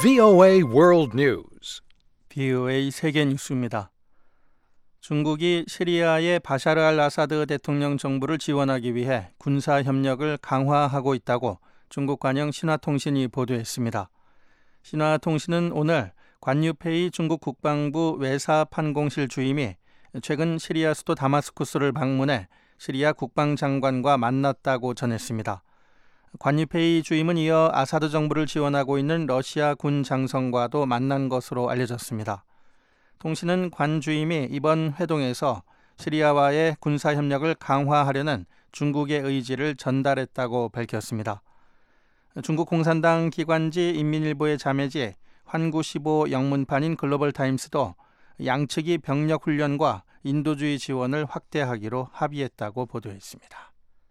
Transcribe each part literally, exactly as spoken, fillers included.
브이오에이 World News. 브이오에이 세계 뉴스입니다. 중국이 시리아의 바샤르 알 아사드 대통령 정부를 지원하기 위해 군사 협력을 강화하고 있다고 중국 관영 신화통신이 보도했습니다. 신화통신은 오늘 관유페이 중국 국방부 외사판공실 주임이 최근 시리아 수도 다마스쿠스를 방문해 시리아 국방장관과 만났다고 전했습니다. 관유페이 주임은 이어 아사드 정부를 지원하고 있는 러시아 군 장성과도 만난 것으로 알려졌습니다. 통신은 관 주임이 이번 회동에서 시리아와의 군사협력을 강화하려는 중국의 의지를 전달했다고 밝혔습니다. 중국 공산당 기관지 인민일보의 자매지 환구십오 영문판인 글로벌타임스도 양측이 병력훈련과 인도주의 지원을 확대하기로 합의했다고 보도했습니다.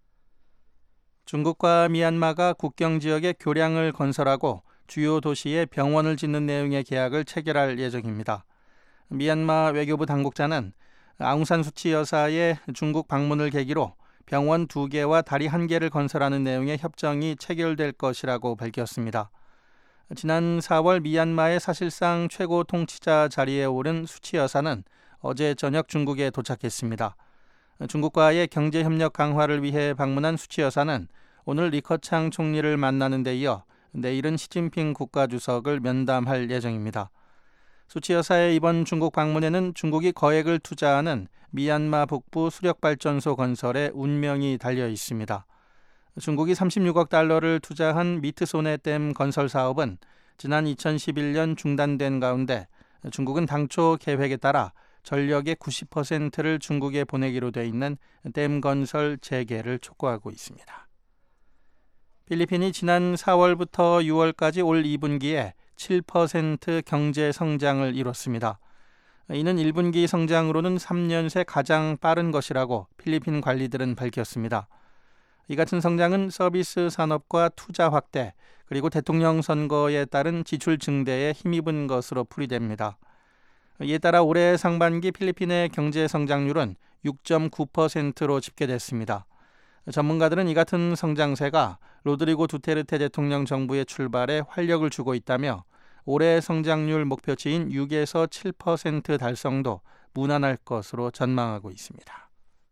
중국과 미얀마가 국경 지역에 교량을 건설하고 주요 도시에 병원을 짓는 내용의 계약을 체결할 예정입니다. 미얀마 외교부 당국자는 아웅산 수치 여사의 중국 방문을 계기로 병원 두 개와 다리 한 개를 건설하는 내용의 협정이 체결될 것이라고 밝혔습니다. 지난 사월 미얀마의 사실상 최고 통치자 자리에 오른 수치 여사는 어제 저녁 중국에 도착했습니다. 중국과의 경제협력 강화를 위해 방문한 수치 여사는 오늘 리커창 총리를 만나는 데 이어 내일은 시진핑 국가주석을 면담할 예정입니다. 수치 여사의 이번 중국 방문에는 중국이 거액을 투자하는 미얀마 북부 수력발전소 건설에 운명이 달려 있습니다. 중국이 삼십육억 달러를 투자한 미트소네 댐 건설 사업은 지난 이천십일 년 중단된 가운데 중국은 당초 계획에 따라 전력의 구십 퍼센트를 중국에 보내기로 돼 있는 댐 건설 재개를 촉구하고 있습니다. 필리핀이 지난 사월부터 유월까지 올 이 분기에 칠 퍼센트 경제 성장을 이뤘습니다. 이는 일 분기 성장으로는 삼 년 새 가장 빠른 것이라고 필리핀 관리들은 밝혔습니다. 이 같은 성장은 서비스 산업과 투자 확대, 그리고 대통령 선거에 따른 지출 증대에 힘입은 것으로 풀이됩니다. 이에 따라 올해 상반기 필리핀의 경제 성장률은 육 점 구 퍼센트로 집계됐습니다. 전문가들은 이 같은 성장세가 로드리고 두테르테 대통령 정부의 출발에 활력을 주고 있다며 올해 성장률 목표치인 육에서 칠 퍼센트 달성도 무난할 것으로 전망하고 있습니다.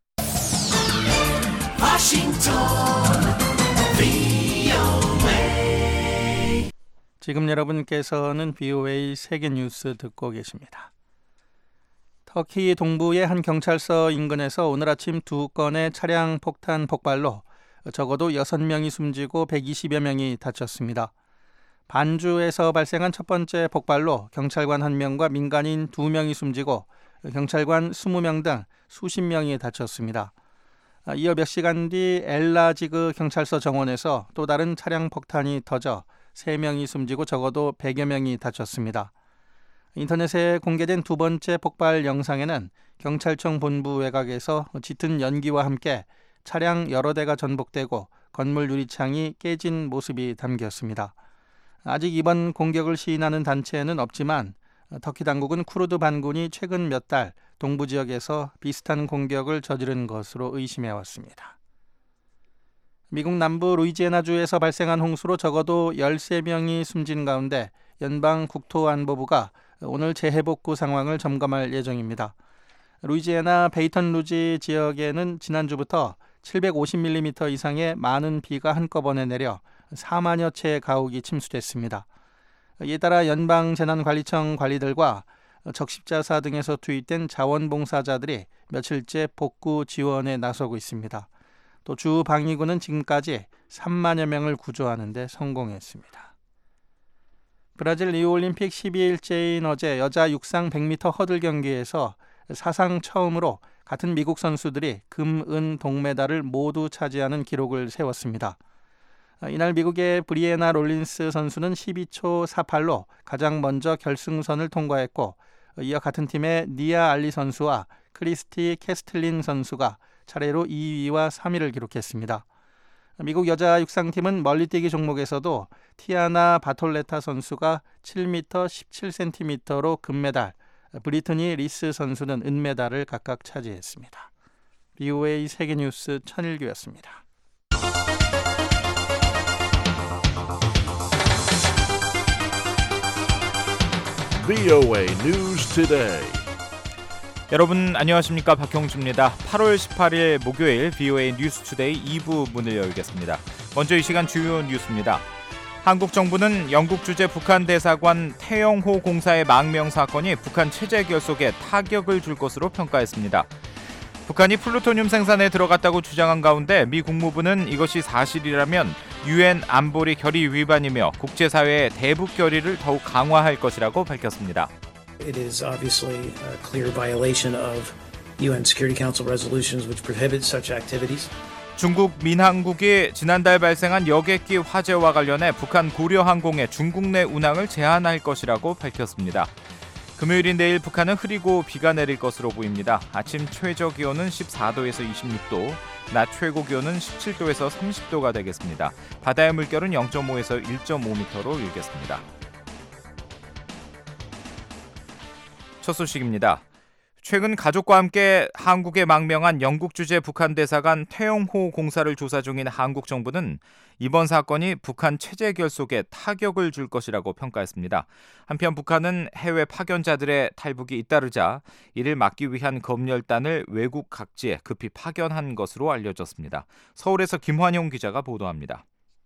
워싱턴 브이오에이. 지금 여러분께서는 브이오에이 세계 뉴스 듣고 계십니다. 터키 동부의 한 경찰서 인근에서 오늘 아침 두 건의 차량 폭탄 폭발로 적어도 여섯 명이 숨지고 백이십여 명이 다쳤습니다. 반주에서 발생한 첫 번째 폭발로 경찰관 한 명과 민간인 두 명이 숨지고 경찰관 이십 명 등 수십 명이 다쳤습니다. 이어 몇 시간 뒤 엘라지그 경찰서 정원에서 또 다른 차량 폭탄이 터져 세 명이 숨지고 적어도 백여 명이 다쳤습니다. 인터넷에 공개된 두 번째 폭발 영상에는 경찰청 본부 외곽에서 짙은 연기와 함께 차량 여러 대가 전복되고 건물 유리창이 깨진 모습이 담겼습니다. 아직 이번 공격을 시인하는 단체는 없지만 터키 당국은 쿠르드 반군이 최근 몇 달 동부 지역에서 비슷한 공격을 저지른 것으로 의심해왔습니다. 미국 남부 루이지애나주에서 발생한 홍수로 적어도 열세 명이 숨진 가운데 연방 국토안보부가 오늘 재해복구 상황을 점검할 예정입니다. 루이지애나 베이턴 루지 지역에는 지난주부터 칠백오십 밀리미터 이상의 많은 비가 한꺼번에 내려 사만여 채의 가옥이 침수됐습니다. 이에 따라 연방재난관리청 관리들과 적십자사 등에서 투입된 자원봉사자들이 며칠째 복구 지원에 나서고 있습니다. 또 주 방위군은 지금까지 삼만여 명을 구조하는 데 성공했습니다. 브라질 리우올림픽 십이 일째인 어제 여자 육상 백 미터 허들 경기에서 사상 처음으로 같은 미국 선수들이 금, 은, 동메달을 모두 차지하는 기록을 세웠습니다. 이날 미국의 브리에나 롤린스 선수는 십이 초 사십팔로 가장 먼저 결승선을 통과했고 이어 같은 팀의 니아 알리 선수와 크리스티 캐스틀린 선수가 차례로 이 위와 삼 위를 기록했습니다. 미국 여자 육상팀은 멀리뛰기 종목에서도 티아나 바톨레타 선수가 칠 미터 십칠 센티미터로 금메달, 브리트니 리스 선수는 은메달을 각각 차지했습니다. 브이오에이 세계뉴스 천일규였습니다. 브이오에이 News Today. 여러분 안녕하십니까, 박형주입니다. 팔월 십팔일 목요일 브이오에이 뉴스 투데이 이 부 문을 열겠습니다. 먼저 이 시간 주요 뉴스입니다. 한국 정부는 영국 주재 북한 대사관 태영호 공사의 망명 사건이 북한 체제 결속에 타격을 줄 것으로 평가했습니다. 북한이 플루토늄 생산에 들어갔다고 주장한 가운데 미 국무부는 이것이 사실이라면 유엔 안보리 결의 위반이며 국제사회의 대북 결의를 더욱 강화할 것이라고 밝혔습니다. It is obviously a clear violation of 유엔 Security Council resolutions which prohibit such activities. 중국 민항국이 지난달 발생한 여객기 화재와 관련해 북한 고려항공의 중국 내 운항을 제한할 것이라고 밝혔습니다. 금요일인 내일 북한은 흐리고 비가 내릴 것으로 보입니다. 아침 최저 기온은 십사도에서 이십육도, 낮 최고 기온은 십칠도에서 삼십도가 되겠습니다. 바다의 물결은 영점오에서 일점오 미터로 일겠습니다. 첫 소식입니다. 최근 가족과 함께 한국에 망명한 영국 주재 북한 대사관 태영호 공사를 조사 중인 한국 정부는 이번 사건이 북한 체제 결속에 타격을 줄 것이라고 평가했습니다. 한편 북한은 해외 파견자들의 탈북이 잇따르자 이를 막기 위한 검열단을 외국 각지에 급히 파견한 것으로 알려졌습니다. 서울에서 김환용 기자가 보도합니다.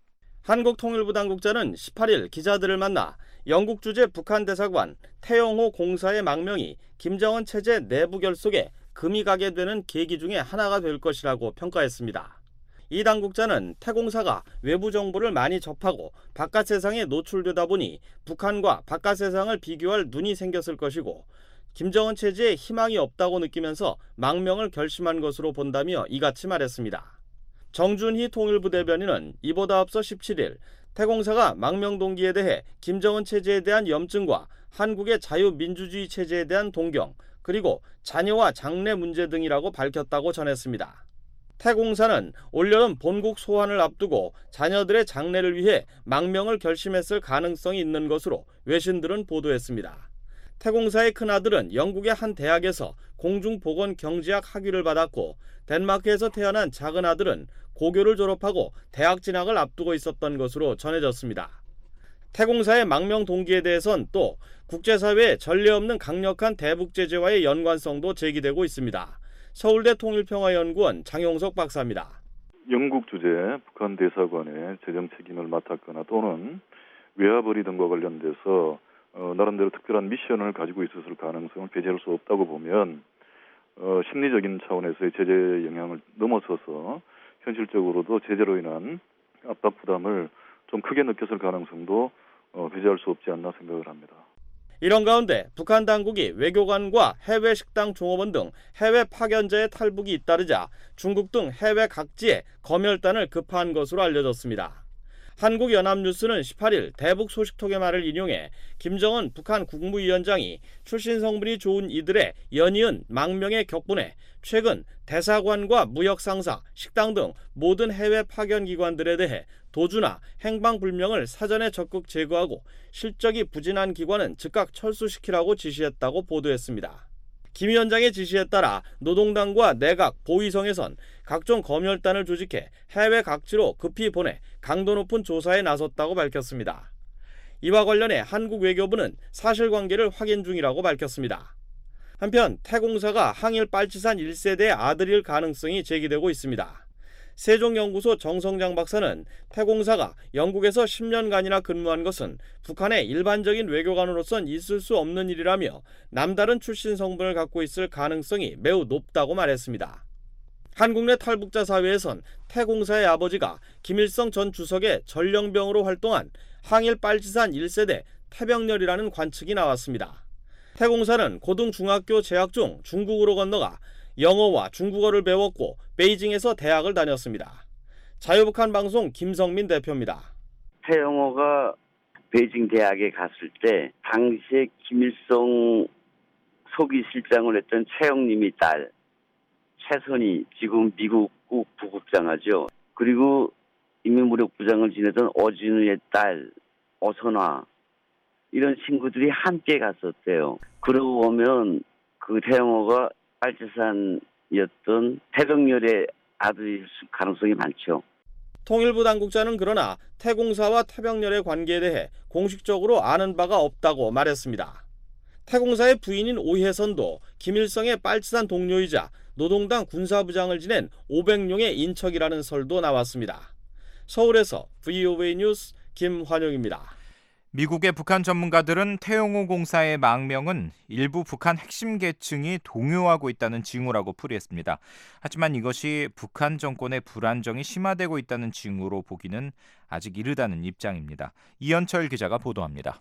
한국통일부 당국자는 십팔일 기자들을 만나 영국 주재 북한 대사관 태영호 공사의 망명이 김정은 체제 내부 결속에 금이 가게 되는 계기 중에 하나가 될 것이라고 평가했습니다. 이 당국자는 태 공사가 외부 정보를 많이 접하고 바깥 세상에 노출되다 보니 북한과 바깥 세상을 비교할 눈이 생겼을 것이고 김정은 체제에 희망이 없다고 느끼면서 망명을 결심한 것으로 본다며 이같이 말했습니다. 정준희 통일부 대변인은 이보다 앞서 십칠일 태 공사가 망명 동기에 대해 김정은 체제에 대한 염증과 한국의 자유민주주의 체제에 대한 동경, 그리고 자녀와 장래 문제 등이라고 밝혔다고 전했습니다. 태 공사는 올여름 본국 소환을 앞두고 자녀들의 장래를 위해 망명을 결심했을 가능성이 있는 것으로 외신들은 보도했습니다. 태 공사의 큰아들은 영국의 한 대학에서 공중보건경제학 학위를 받았고 덴마크에서 태어난 작은 아들은 고교를 졸업하고 대학 진학을 앞두고 있었던 것으로 전해졌습니다. 태 공사의 망명 동기에 대해선 또 국제사회의 전례 없는 강력한 대북 제재와의 연관성도 제기되고 있습니다. 서울대 통일평화연구원 장용석 박사입니다. 영국 주재 북한 대사관의 재정 책임을 맡았거나 또는 외화벌이 등과 관련돼서 어, 나름대로 특별한 미션을 가지고 있었을 가능성을 배제할 수 없다고 보면 어, 심리적인 차원에서의 제재 영향을 넘어서서 현실적으로도 제재로 인한 압박 부담을 좀 크게 느꼈을 가능성도 어, 배제할 수 없지 않나 생각을 합니다. 이런 가운데 북한 당국이 외교관과 해외 식당 종업원 등 해외 파견자의 탈북이 잇따르자 중국 등 해외 각지에 검열단을 급파한 것으로 알려졌습니다. 한국연합뉴스는 십팔일 대북 소식통의 말을 인용해 김정은 북한 국무위원장이 출신 성분이 좋은 이들의 연이은 망명의 격분에 최근 대사관과 무역상사, 식당 등 모든 해외 파견기관들에 대해 도주나 행방불명을 사전에 적극 제거하고 실적이 부진한 기관은 즉각 철수시키라고 지시했다고 보도했습니다. 김 위원장의 지시에 따라 노동당과 내각, 보위성에선 각종 검열단을 조직해 해외 각지로 급히 보내 강도 높은 조사에 나섰다고 밝혔습니다. 이와 관련해 한국 외교부는 사실관계를 확인 중이라고 밝혔습니다. 한편 태 공사가 항일 빨치산 일 세대의 아들일 가능성이 제기되고 있습니다. 세종연구소 정성장 박사는 태 공사가 영국에서 십년간이나 근무한 것은 북한의 일반적인 외교관으로선 있을 수 없는 일이라며 남다른 출신 성분을 갖고 있을 가능성이 매우 높다고 말했습니다. 한국 내 탈북자 사회에선 태 공사의 아버지가 김일성 전 주석의 전령병으로 활동한 항일 빨치산 일 세대 태병렬이라는 관측이 나왔습니다. 태 공사는 고등 중학교 재학 중 중국으로 건너가 영어와 중국어를 배웠고 베이징에서 대학을 다녔습니다. 자유북한 방송 김성민 대표입니다. 태영호가 베이징 대학에 갔을 때 당시에 김일성 서기 실장을 했던 최영림이 딸 최선희, 지금 미국 부국장하죠. 그리고 인민무력부장을 지내던 어진우의 딸 어선화, 이런 친구들이 함께 갔었대요. 그러고 보면 그 태영호가 빨치산이었던 태병렬의 아들일 가능성이 많죠. 통일부 당국자는 그러나 태공사와 태병렬의 관계에 대해 공식적으로 아는 바가 없다고 말했습니다. 태공사의 부인인 오혜선도 김일성의 빨치산 동료이자 노동당 군사부장을 지낸 오백룡의 인척이라는 설도 나왔습니다. 서울에서 브이오에이 뉴스 김환영입니다. 미국의 북한 전문가들은 태영호 공사의 망명은 일부 북한 핵심 계층이 동요하고 있다는 징후라고 풀이했습니다. 하지만 이것이 북한 정권의 불안정이 심화되고 있다는 징후로 보기는 아직 이르다는 입장입니다. 이현철 기자가 보도합니다.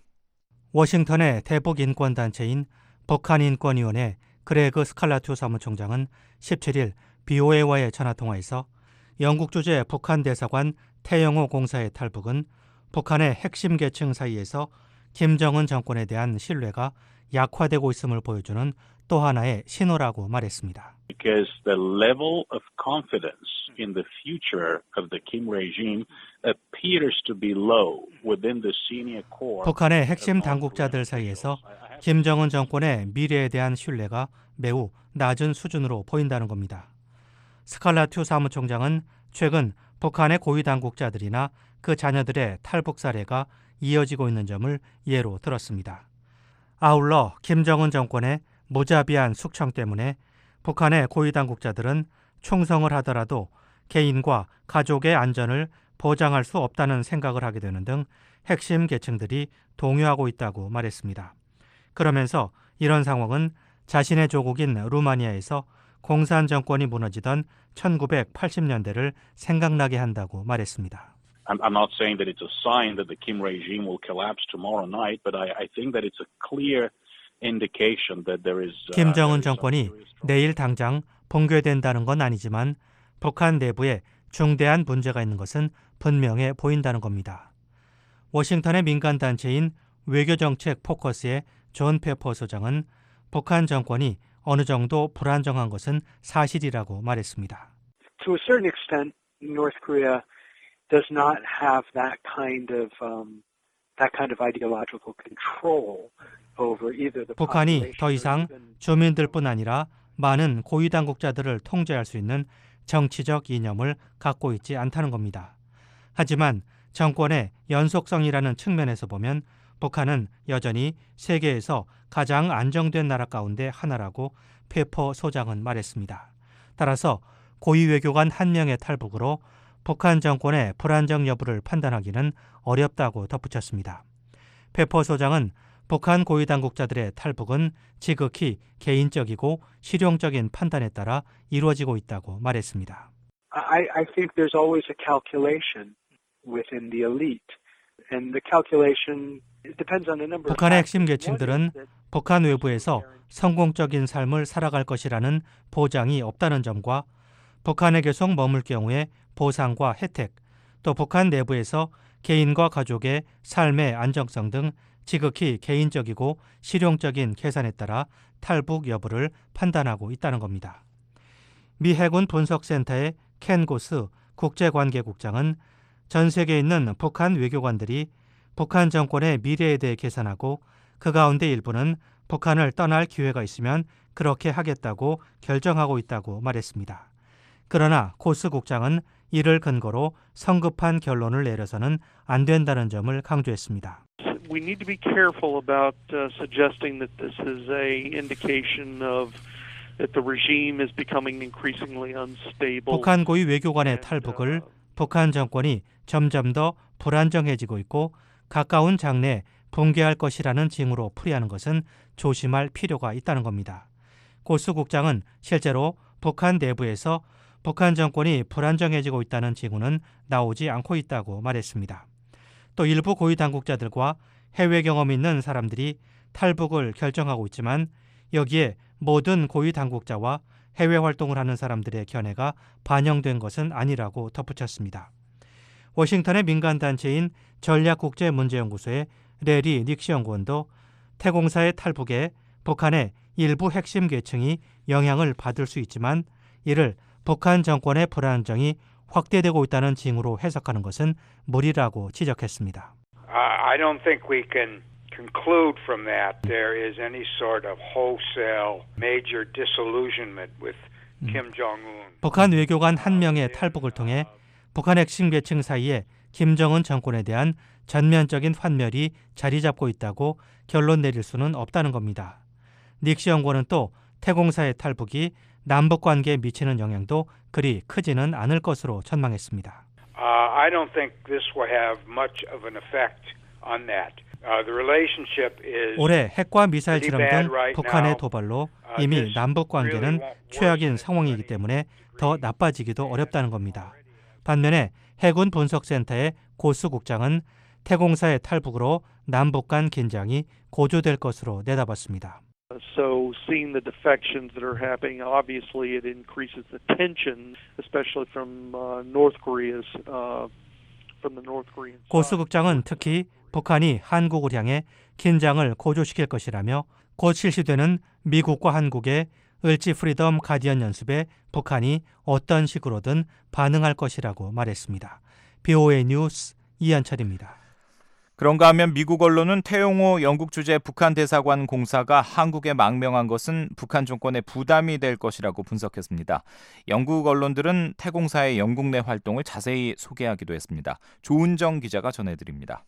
워싱턴의 대북 인권단체인 북한인권위원회 그레그 스칼라투 사무총장은 십칠일 비오에이와의 전화통화에서 영국 주재 북한 대사관 태영호 공사의 탈북은 북한의 핵심 계층 사이에서 김정은 정권에 대한 신뢰가 약화되고 있음을 보여주는 또 하나의 신호라고 말했습니다. Because the level of confidence in the future of the Kim regime appears to be low within the senior core. 북한의 핵심 당국자들 사이에서 김정은 정권의 미래에 대한 신뢰가 매우 낮은 수준으로 보인다는 겁니다. 스칼라투 사무총장은 최근 북한의 고위 당국자들이나 그 자녀들의 탈북 사례가 이어지고 있는 점을 예로 들었습니다. 아울러 김정은 정권의 무자비한 숙청 때문에 북한의 고위 당국자들은 충성을 하더라도 개인과 가족의 안전을 보장할 수 없다는 생각을 하게 되는 등 핵심 계층들이 동요하고 있다고 말했습니다. 그러면서 이런 상황은 자신의 조국인 루마니아에서 공산 정권이 무너지던 천구백팔십 년대를 생각나게 한다고 말했습니다. I'm not saying that it's a sign that the Kim regime will collapse tomorrow night, but I, I think that it's a clear indication that there is. Uh, 김정은 정권이 내일 당장 붕괴된다는 건 아니지만 북한 내부에 중대한 문제가 있는 것은 분명해 보인다는 겁니다. 워싱턴의 민간 단체인 외교정책 포커스의 존 페퍼 소장은 북한 정권이 어느 정도 불안정한 것은 사실이라고 말했습니다. To a certain extent, North Korea does not have that kind of um, that kind of ideological control over either the 북한이 더 이상 주민들뿐 아니라 많은 고위 당국자들을 통제할 수 있는 정치적 이념을 갖고 있지 않다는 겁니다. 하지만 정권의 연속성이라는 측면에서 보면 북한은 여전히 세계에서 가장 안정된 나라 가운데 하나라고 페퍼 소장은 말했습니다. 따라서 고위 외교관 한 명의 탈북으로 북한 정권의 불안정 여부를 판단하기는 어렵다고 덧붙였습니다. 페퍼 소장은 북한 고위 당국자들의 탈북은 지극히 개인적이고 실용적인 판단에 따라 이루어지고 있다고 말했습니다. I, I think there's always a calculation within the elite, and the calculation depends on a number of 북한의 핵심 계층들은 북한 외부에서 성공적인 삶을 살아갈 것이라는 보장이 없다는 점과 북한에 계속 머물 경우에 보상과 혜택, 또 북한 내부에서 개인과 가족의 삶의 안정성 등 지극히 개인적이고 실용적인 계산에 따라 탈북 여부를 판단하고 있다는 겁니다. 미 해군 분석센터의 켄 고스 국제관계국장은 전 세계에 있는 북한 외교관들이 북한 정권의 미래에 대해 계산하고 그 가운데 일부는 북한을 떠날 기회가 있으면 그렇게 하겠다고 결정하고 있다고 말했습니다. 그러나 고스 국장은 이를 근거로 성급한 결론을 내려서는 안 된다는 점을 강조했습니다. We need to be careful about uh, suggesting that this is a indication of that the regime is becoming increasingly unstable. 북한 고위 외교관의 탈북을 북한 정권이 점점 더 불안정해지고 있고 가까운 장래에 붕괴할 것이라는 징후로 풀이하는 것은 조심할 필요가 있다는 겁니다. 고스 국장은 실제로 북한 내부에서 북한 정권이 불안정해지고 있다는 징후는 나오지 않고 있다고 말했습니다. 또 일부 고위 당국자들과 해외 경험이 있는 사람들이 탈북을 결정하고 있지만 여기에 모든 고위 당국자와 해외 활동을 하는 사람들의 견해가 반영된 것은 아니라고 덧붙였습니다. 워싱턴의 민간단체인 전략국제문제연구소의 레리 닉시 연구원도 태공사의 탈북에 북한의 일부 핵심 계층이 영향을 받을 수 있지만 이를 북한 정권의 불안정이 확대되고 있다는 징후로 해석하는 것은 무리라고 지적했습니다. I don't think we can conclude from that there is any sort of wholesale major disillusionment with Kim Jong-un. 북한 외교관 한 명의 탈북을 통해 북한 핵심 계층 사이에 김정은 정권에 대한 전면적인 환멸이 자리 잡고 있다고 결론 내릴 수는 없다는 겁니다. 닉시 연구원은 또 태공사의 탈북이 남북 관계에 미치는 영향도 그리 크지는 않을 것으로 전망했습니다. Uh, I don't think this will have much of an effect on that. Uh, the relationship is 올해 핵과 미사일 pretty 실험 bad 등 right 북한의 now. 도발로 Uh, 이미 this 남북 관계는 really won't 최악인 worsen 상황이기 때문에 더 나빠지기도 어렵다는 겁니다. 반면에 해군 분석센터의 고수 국장은 태공사의 탈북으로 남북 간 긴장이 고조될 것으로 내다봤습니다. So seeing the defections that are happening, obviously it increases the tension, especially from uh, North Korea's uh, from the North Korean side. 고수 국장은 특히 북한이 한국을 향해 긴장을 고조시킬 것이라며 곧 실시되는 미국과 한국의 을지 프리덤 가디언 연습에 북한이 어떤 식으로든 반응할 것이라고 말했습니다. 비오에이 뉴스 이한철입니다. 그런가 하면 미국 언론은 태용호 영국 주재 북한 대사관 공사가 한국에 망명한 것은 북한 정권의 부담이 될 것이라고 분석했습니다. 영국 언론들은 태공사의 영국 내 활동을 자세히 소개하기도 했습니다. 조은정 기자가 전해드립니다.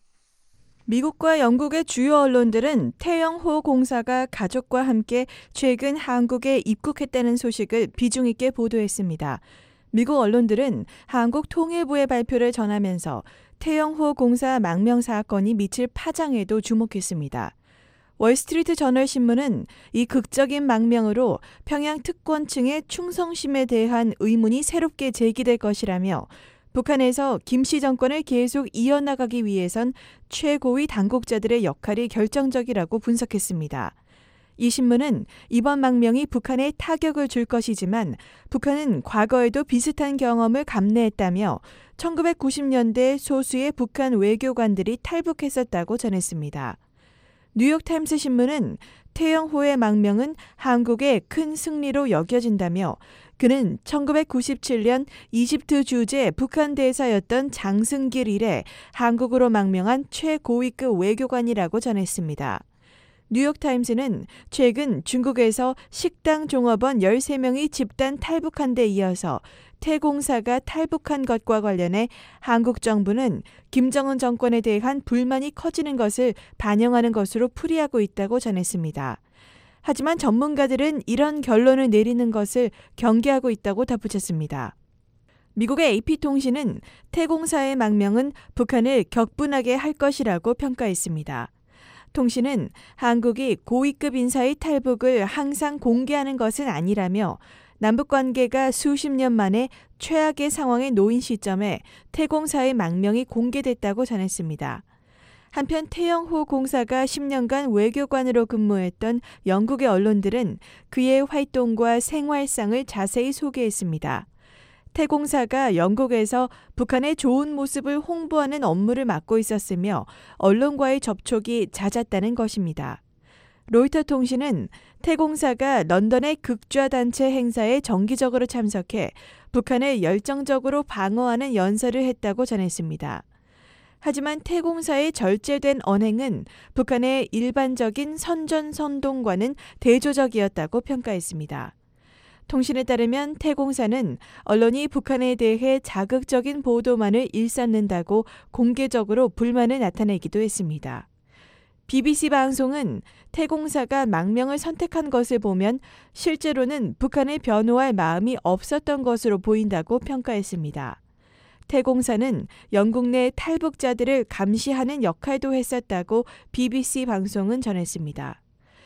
미국과 영국의 주요 언론들은 태영호 공사가 가족과 함께 최근 한국에 입국했다는 소식을 비중 있게 보도했습니다. 미국 언론들은 한국 통일부의 발표를 전하면서 태영호 공사 망명 사건이 미칠 파장에도 주목했습니다. 월스트리트 저널 신문은 이 극적인 망명으로 평양 특권층의 충성심에 대한 의문이 새롭게 제기될 것이라며 북한에서 김씨 정권을 계속 이어나가기 위해선 최고위 당국자들의 역할이 결정적이라고 분석했습니다. 이 신문은 이번 망명이 북한에 타격을 줄 것이지만 북한은 과거에도 비슷한 경험을 감내했다며 천구백구십 년대 소수의 북한 외교관들이 탈북했었다고 전했습니다. 뉴욕타임스 신문은 태영호의 망명은 한국의 큰 승리로 여겨진다며 그는 천구백구십칠 년 이집트 주재 북한 대사였던 장승길 이래 한국으로 망명한 최고위급 외교관이라고 전했습니다. 뉴욕타임스는 최근 중국에서 식당 종업원 열세 명이 집단 탈북한 데 이어서 태공사가 탈북한 것과 관련해 한국 정부는 김정은 정권에 대한 불만이 커지는 것을 반영하는 것으로 풀이하고 있다고 전했습니다. 하지만 전문가들은 이런 결론을 내리는 것을 경계하고 있다고 덧붙였습니다. 미국의 에이피통신은 태공사의 망명은 북한을 격분하게 할 것이라고 평가했습니다. 통신은 한국이 고위급 인사의 탈북을 항상 공개하는 것은 아니라며 남북관계가 수십 년 만에 최악의 상황에 놓인 시점에 태공사의 망명이 공개됐다고 전했습니다. 한편 태영호 공사가 십 년간 외교관으로 근무했던 영국의 언론들은 그의 활동과 생활상을 자세히 소개했습니다. 태공사가 영국에서 북한의 좋은 모습을 홍보하는 업무를 맡고 있었으며 언론과의 접촉이 잦았다는 것입니다. 로이터 통신은 태공사가 런던의 극좌단체 행사에 정기적으로 참석해 북한을 열정적으로 방어하는 연설을 했다고 전했습니다. 하지만 태공사의 절제된 언행은 북한의 일반적인 선전선동과는 대조적이었다고 평가했습니다. 통신에 따르면 태공사는 언론이 북한에 대해 자극적인 보도만을 일삼는다고 공개적으로 불만을 나타내기도 했습니다. 비비씨 방송은 태공사가 망명을 선택한 것을 보면 실제로는 북한을 변호할 마음이 없었던 것으로 보인다고 평가했습니다. 태공사는 영국 내 탈북자들을 감시하는 역할도 했었다고 비비씨 방송은 전했습니다.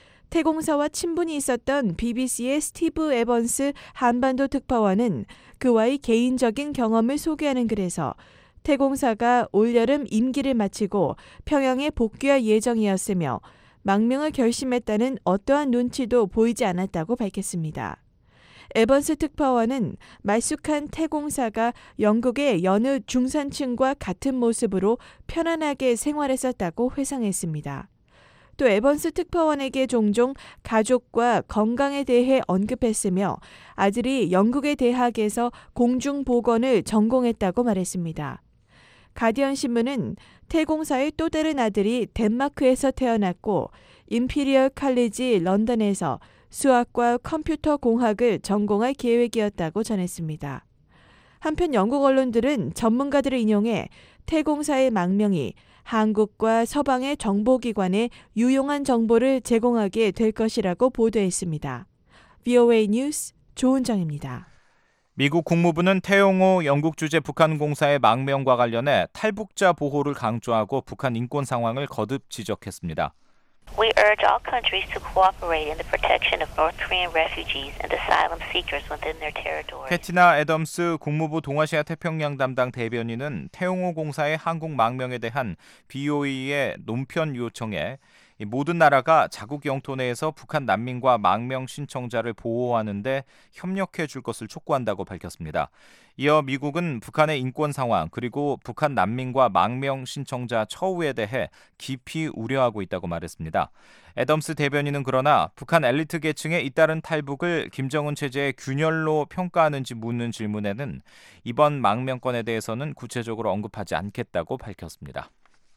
태공사와 친분이 있었던 비비씨의 스티브 에번스 한반도 특파원은 그와의 개인적인 경험을 소개하는 글에서 태공사가 올여름 임기를 마치고 평양에 복귀할 예정이었으며 망명을 결심했다는 어떠한 눈치도 보이지 않았다고 밝혔습니다. 에번스 특파원은 말쑥한 태공사가 영국의 여느 중산층과 같은 모습으로 편안하게 생활했었다고 회상했습니다. 또 에번스 특파원에게 종종 가족과 건강에 대해 언급했으며 아들이 영국의 대학에서 공중보건을 전공했다고 말했습니다. 가디언 신문은 태공사의 또 다른 아들이 덴마크에서 태어났고 임피리얼 칼리지 런던에서 수학과 컴퓨터 공학을 전공할 계획이었다고 전했습니다. 한편 영국 언론들은 전문가들을 인용해 태공사의 망명이 한국과 서방의 정보기관에 유용한 정보를 제공하게 될 것이라고 보도했습니다. 브이오에이 뉴스 조은정입니다. 미국 국무부는 태영호 영국 주재 북한 공사의 망명과 관련해 탈북자 보호를 강조하고 북한 인권 상황을 거듭 지적했습니다. We urge all countries to cooperate in the protection of North Korean refugees and asylum seekers within their territory. 캐티나 애덤스 국무부 동아시아 태평양 담당 대변인은 태영호 공사의 한국 망명에 대한 브이오에이의 논평 요청에 모든 나라가 자국 영토 내에서 북한 난민과 망명 신청자를 보호하는 데 협력해 줄 것을 촉구한다고 밝혔습니다. 이어 미국은 북한의 인권 상황 그리고 북한 난민과 망명 신청자 처우에 대해 깊이 우려하고 있다고 말했습니다. 애덤스 대변인은 그러나 북한 엘리트 계층의 잇따른 탈북을 김정은 체제의 균열로 평가하는지 묻는 질문에는 이번 망명건에 대해서는 구체적으로 언급하지 않겠다고 밝혔습니다.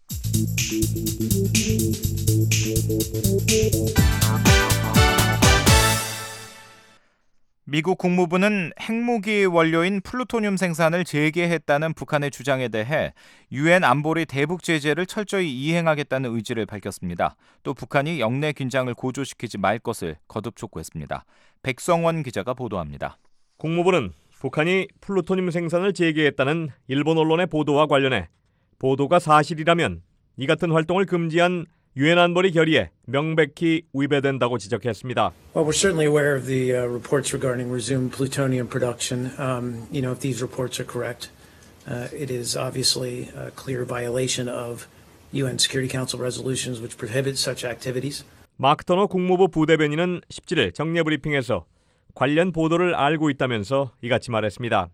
미국 국무부는 핵무기 원료인 플루토늄 생산을 재개했다는 북한의 주장에 대해 유엔 안보리 대북 제재를 철저히 이행하겠다는 의지를 밝혔습니다. 또 북한이 영내 긴장을 고조시키지 말 것을 거듭 촉구했습니다. 백성원 기자가 보도합니다. 국무부는 북한이 플루토늄 생산을 재개했다는 일본 언론의 보도와 관련해 보도가 사실이라면 이 같은 활동을 금지한 유엔 안보리 결의에 명백히 위배된다고 지적했습니다. Well, we're certainly aware of the uh, reports regarding resumed plutonium production. Um, you know, if these reports are correct, uh, it is obviously a clear violation of 유엔 Security Council resolutions which prohibit such activities. 마크 터너 국무부 부대변인은 십칠일 정례 브리핑에서 관련 보도를 알고 있다면서 이같이 말했습니다.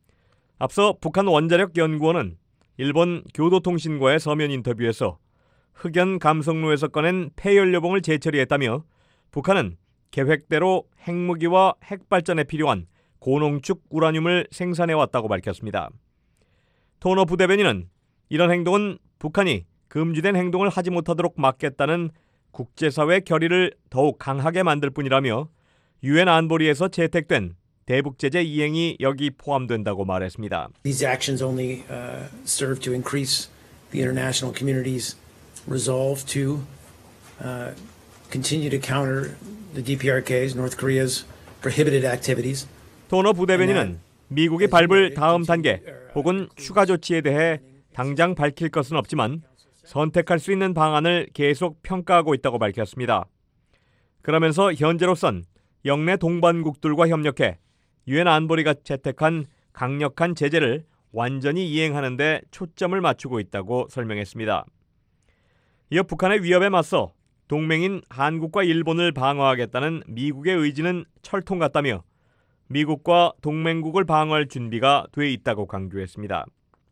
앞서 북한 원자력 연구원은 일본 교도통신과의 서면 인터뷰에서 흑연 감성로에서 꺼낸 폐연료봉을 재처리했다며 북한은 계획대로 핵무기와 핵발전에 필요한 고농축 우라늄을 생산해왔다고 밝혔습니다. 토너 부대변인은 이런 행동은 북한이 금지된 행동을 하지 못하도록 막겠다는 국제사회 결의를 더욱 강하게 만들 뿐이라며 유엔 안보리에서 채택된 대북 제재 이행이 여기 포함된다고 말했습니다. These actions only uh, serve to increase the international community's resolve to uh, continue to counter the 디피아르케이's, North Korea's prohibited activities. 토너 부대변인은 미국이 밟을 다음 단계 혹은 추가 조치에 대해 당장 밝힐 것은 없지만 선택할 수 있는 방안을 계속 평가하고 있다고 밝혔습니다. 그러면서 현재로선 영내 동반국들과 협력해 유엔 안보리가 채택한 강력한 제재를 완전히 이행하는 데 초점을 맞추고 있다고 설명했습니다. 이어 북한의 위협에 맞서 동맹인 한국과 일본을 방어하겠다는 미국의 의지는 철통 같다며 미국과 동맹국을 방어할 준비가 돼 있다고 강조했습니다.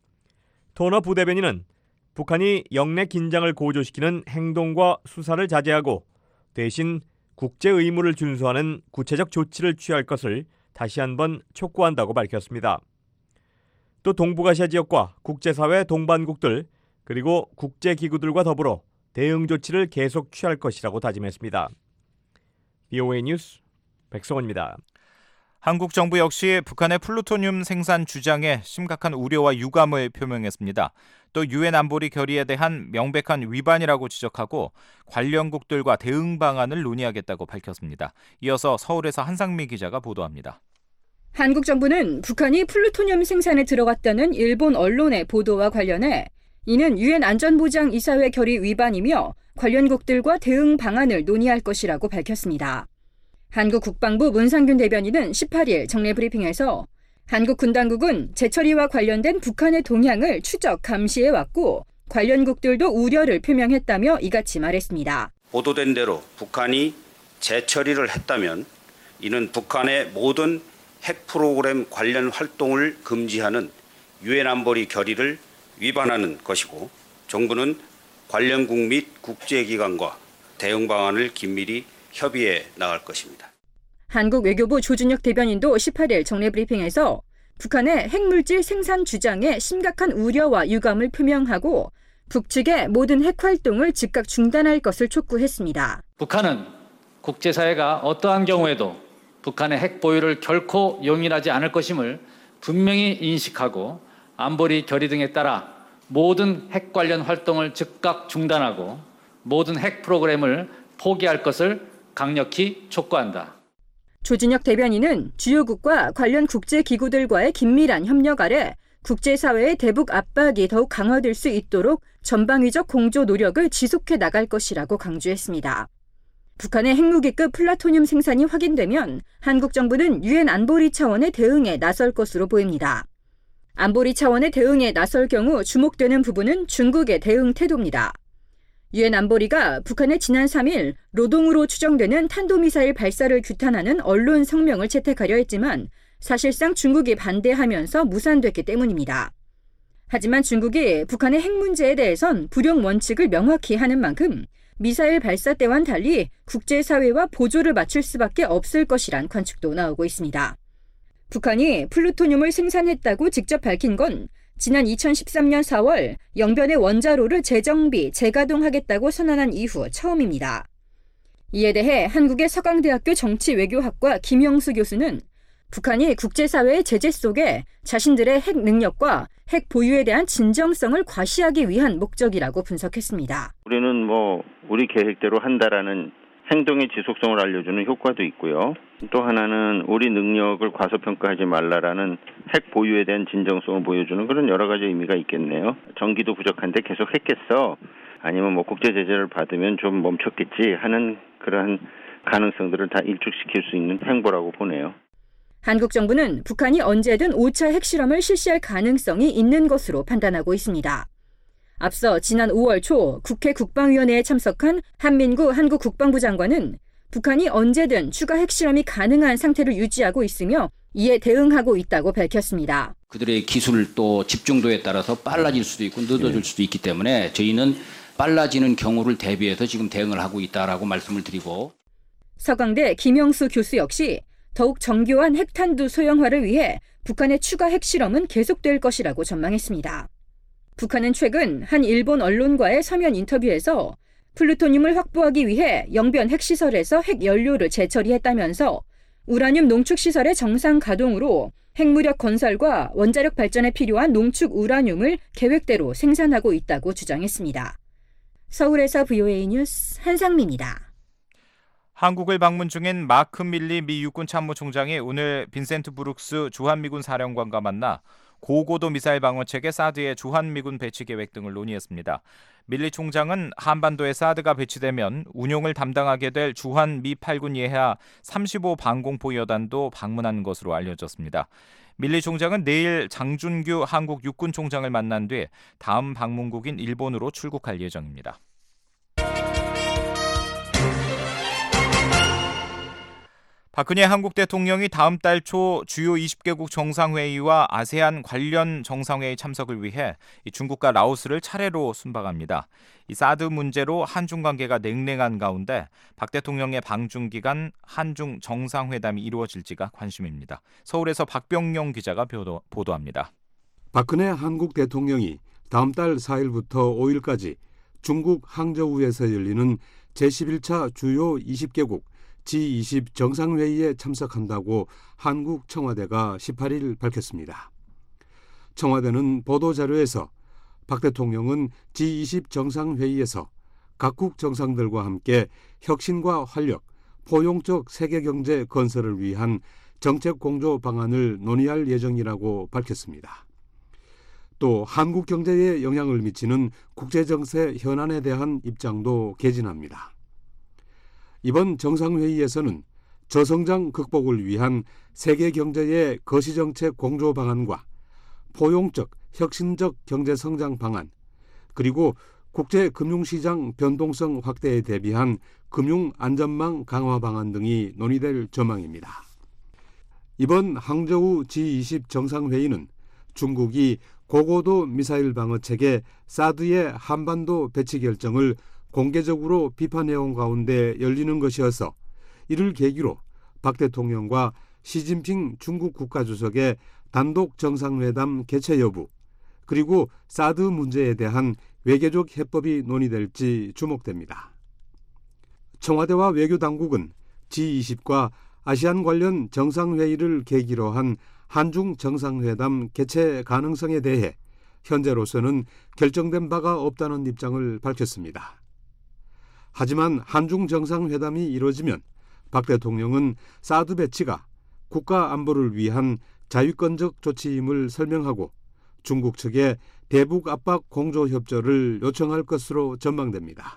토너 부대변인은 북한이 영내 긴장을 고조시키는 행동과 수사를 자제하고 대신 국제 의무를 준수하는 구체적 조치를 취할 것을 다시 한번 촉구한다고 밝혔습니다. 또 동북아시아 지역과 국제사회 동반국들 그리고 국제기구들과 더불어 대응 조치를 계속 취할 것이라고 다짐했습니다. 브이오에이 뉴스 백성원입니다. 한국 정부 역시 북한의 플루토늄 생산 주장에 심각한 우려와 유감을 표명했습니다. 또 유엔 안보리 결의에 대한 명백한 위반이라고 지적하고 관련국들과 대응 방안을 논의하겠다고 밝혔습니다. 이어서 서울에서 한상미 기자가 보도합니다. 한국 정부는 북한이 플루토늄 생산에 들어갔다는 일본 언론의 보도와 관련해 이는 유엔 안전보장이사회 결의 위반이며 관련국들과 대응 방안을 논의할 것이라고 밝혔습니다. 한국 국방부 문상균 대변인은 십팔일 정례 브리핑에서 한국 군당국은 재처리와 관련된 북한의 동향을 추적 감시해왔고 관련국들도 우려를 표명했다며 이같이 말했습니다. 보도된 대로 북한이 재처리를 했다면 이는 북한의 모든 핵 프로그램 관련 활동을 금지하는 유엔 안보리 결의를 위반하는 것이고 정부는 관련국 및 국제기관과 대응 방안을 긴밀히 협의해 나갈 것입니다. 한국 외교부 조준혁 대변인도 십팔일 정례 브리핑에서 북한의 핵물질 생산 주장에 심각한 우려와 유감을 표명하고 북측의 모든 핵 활동을 즉각 중단할 것을 촉구했습니다. 북한은 국제사회가 어떠한 경우에도 북한의 핵 보유를 결코 용인하지 않을 것임을 분명히 인식하고 안보리 결의 등에 따라 모든 핵 관련 활동을 즉각 중단하고 모든 핵 프로그램을 포기할 것을 강력히 촉구한다. 조준혁 대변인은 주요국과 관련 국제기구들과의 긴밀한 협력 아래 국제사회의 대북 압박이 더욱 강화될 수 있도록 전방위적 공조 노력을 지속해 나갈 것이라고 강조했습니다. 북한의 핵무기급 플라토늄 생산이 확인되면 한국 정부는 유엔 안보리 차원의 대응에 나설 것으로 보입니다. 안보리 차원의 대응에 나설 경우 주목되는 부분은 중국의 대응 태도입니다. 유엔 안보리가 북한의 지난 삼 일 노동으로 추정되는 탄도미사일 발사를 규탄하는 언론 성명을 채택하려 했지만 사실상 중국이 반대하면서 무산됐기 때문입니다. 하지만 중국이 북한의 핵 문제에 대해선 불용 원칙을 명확히 하는 만큼 미사일 발사 때와는 달리 국제사회와 보조를 맞출 수밖에 없을 것이란 관측도 나오고 있습니다. 북한이 플루토늄을 생산했다고 직접 밝힌 건 지난 이천십삼 년 사월 영변의 원자로를 재정비, 재가동하겠다고 선언한 이후 처음입니다. 이에 대해 한국의 서강대학교 정치외교학과 김영수 교수는 북한이 국제사회의 제재 속에 자신들의 핵 능력과 핵 보유에 대한 진정성을 과시하기 위한 목적이라고 분석했습니다. 우리는 뭐 우리 계획대로 한다라는 행동의 지속성을 알려주는 효과도 있고요. 또 하나는 우리 능력을 과소평가하지 말라라는 핵 보유에 대한 진정성을 보여주는 그런 여러 가지 의미가 있겠네요. 전기도 부족한데 계속 했겠어? 아니면 뭐 국제 제재를 받으면 좀 멈췄겠지 하는 그러한 가능성들을 다 일축시킬 수 있는 행보라고 보네요. 한국 정부는 북한이 언제든 오 차 핵실험을 실시할 가능성이 있는 것으로 판단하고 있습니다. 앞서 지난 오월 초 국회 국방위원회에 참석한 한민구 한국 국방부 장관은 북한이 언제든 추가 핵실험이 가능한 상태를 유지하고 있으며 이에 대응하고 있다고 밝혔습니다. 그들의 기술 또 집중도에 따라서 빨라질 수도 있고 늦어질 수도 있기 때문에 저희는 빨라지는 경우를 대비해서 지금 대응을 하고 있다라고 말씀을 드리고, 서강대 김영수 교수 역시 더욱 정교한 핵탄두 소형화를 위해 북한의 추가 핵실험은 계속될 것이라고 전망했습니다. 북한은 최근 한 일본 언론과의 서면 인터뷰에서 플루토늄을 확보하기 위해 영변 핵시설에서 핵연료를 재처리했다면서 우라늄 농축시설의 정상 가동으로 핵무력 건설과 원자력 발전에 필요한 농축 우라늄을 계획대로 생산하고 있다고 주장했습니다. 서울에서 브이오에이 뉴스 한상미입니다. 한국을 방문 중인 마크 밀리 미 육군 참모총장이 오늘 빈센트 브룩스 주한미군 사령관과 만나 고고도 미사일 방어체계 사드의 주한미군 배치 계획 등을 논의했습니다. 밀리 총장은 한반도에 사드가 배치되면 운용을 담당하게 될 주한 미 팔 군 예하 삼십오 방공포 여단도 방문한 것으로 알려졌습니다. 밀리 총장은 내일 장준규 한국 육군 총장을 만난 뒤 다음 방문국인 일본으로 출국할 예정입니다. 박근혜 한국 대통령이 다음 달 초 주요 이십 개국 정상회의와 아세안 관련 정상회의 참석을 위해 중국과 라오스를 차례로 순방합니다. 이 사드 문제로 한중 관계가 냉랭한 가운데 박 대통령의 방중 기간 한중 정상회담이 이루어질지가 관심입니다. 서울에서 박병용 기자가 보도, 보도합니다. 박근혜 한국 대통령이 다음 달 사 일부터 오 일까지 중국 항저우에서 열리는 제십일 차 주요 이십 개국 지 이십 정상회의에 참석한다고 한국 청와대가 십팔 일 밝혔습니다. 청와대는 보도자료에서 박 대통령은 지 이십 정상회의에서 각국 정상들과 함께 혁신과 활력, 포용적 세계경제 건설을 위한 정책 공조 방안을 논의할 예정이라고 밝혔습니다. 또 한국 경제에 영향을 미치는 국제정세 현안에 대한 입장도 개진합니다. 이번 정상회의에서는 저성장 극복을 위한 세계 경제의 거시정책 공조 방안과 포용적, 혁신적 경제성장 방안, 그리고 국제금융시장 변동성 확대에 대비한 금융안전망 강화 방안 등이 논의될 전망입니다. 이번 항저우 지 이십 정상회의는 중국이 고고도 미사일 방어체계 사드의 한반도 배치 결정을 공개적으로 비판해온 가운데 열리는 것이어서 이를 계기로 박 대통령과 시진핑 중국 국가주석의 단독 정상회담 개최 여부, 그리고 사드 문제에 대한 외교적 해법이 논의될지 주목됩니다. 청와대와 외교당국은 지 이십과 아시안 관련 정상회의를 계기로 한 한중 정상회담 개최 가능성에 대해 현재로서는 결정된 바가 없다는 입장을 밝혔습니다. 하지만 한중 정상회담이 이뤄지면 박 대통령은 사드 배치가 국가 안보를 위한 자유권적 조치임을 설명하고 중국 측에 대북 압박 공조 협조를 요청할 것으로 전망됩니다.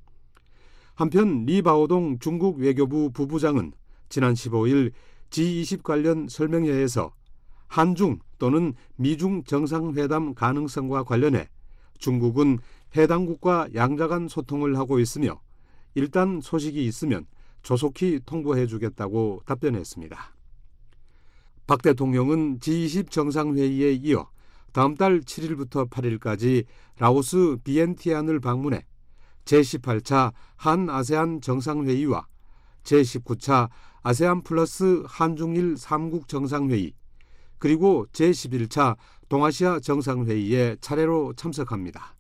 한편 리바오동 중국 외교부 부부장은 지난 십오일 지 이십 관련 설명회에서 한중 또는 미중 정상회담 가능성과 관련해 중국은 해당국과 양자간 소통을 하고 있으며 일단 소식이 있으면 조속히 통보해 주겠다고 답변했습니다. 박 대통령은 지 이십 정상회의에 이어 다음 달 칠일부터 팔일까지 라오스 비엔티안을 방문해 제십팔 차 한아세안 정상회의와 제십구 차 아세안 플러스 한중일 삼국 정상회의 그리고 제십일 차 동아시아 정상회의에 차례로 참석합니다.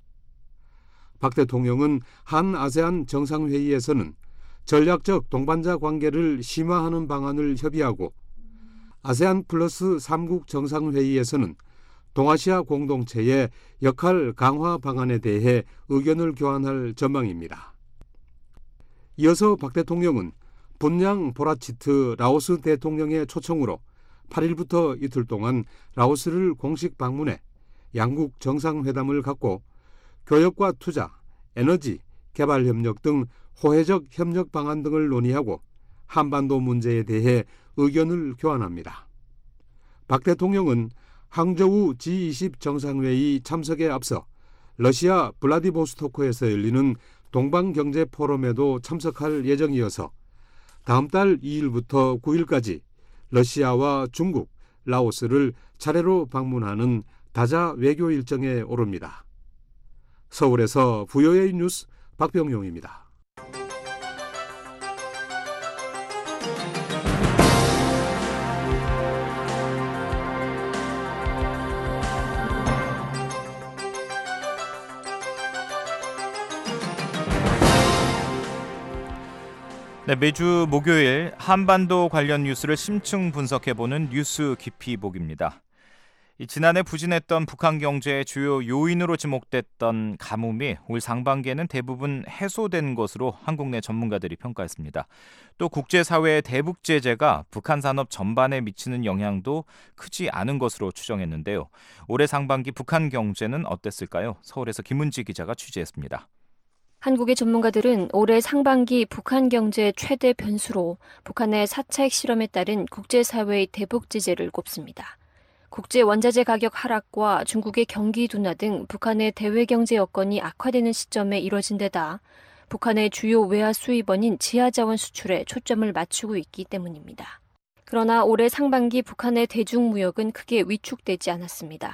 박 대통령은 한아세안 정상회의에서는 전략적 동반자 관계를 심화하는 방안을 협의하고 아세안 플러스 삼국 정상회의에서는 동아시아 공동체의 역할 강화 방안에 대해 의견을 교환할 전망입니다. 이어서 박 대통령은 분양 보라치트 라오스 대통령의 초청으로 팔일부터 이틀 동안 라오스를 공식 방문해 양국 정상회담을 갖고 교역과 투자, 에너지, 개발협력 등 호혜적 협력 방안 등을 논의하고 한반도 문제에 대해 의견을 교환합니다. 박 대통령은 항저우 지 이십 정상회의 참석에 앞서 러시아 블라디보스토크에서 열리는 동방경제포럼에도 참석할 예정이어서 다음 달 이일부터 구일까지 러시아와 중국, 라오스를 차례로 방문하는 다자 외교 일정에 오릅니다. 서울에서 브이오에이 뉴스 박병용입니다. 네, 매주 목요일 한반도 관련 뉴스를 심층 분석해보는 뉴스 깊이보기입니다. 지난해 부진했던 북한 경제의 주요 요인으로 지목됐던 가뭄이 올 상반기에는 대부분 해소된 것으로 한국 내 전문가들이 평가했습니다. 또 국제사회의 대북 제재가 북한 산업 전반에 미치는 영향도 크지 않은 것으로 추정했는데요. 올해 상반기 북한 경제는 어땠을까요? 서울에서 김은지 기자가 취재했습니다. 한국의 전문가들은 올해 상반기 북한 경제의 최대 변수로 북한의 사 차 핵실험에 따른 국제사회의 대북 제재를 꼽습니다. 국제 원자재 가격 하락과 중국의 경기 둔화 등 북한의 대외 경제 여건이 악화되는 시점에 이뤄진 데다 북한의 주요 외화 수입원인 지하자원 수출에 초점을 맞추고 있기 때문입니다. 그러나 올해 상반기 북한의 대중무역은 크게 위축되지 않았습니다.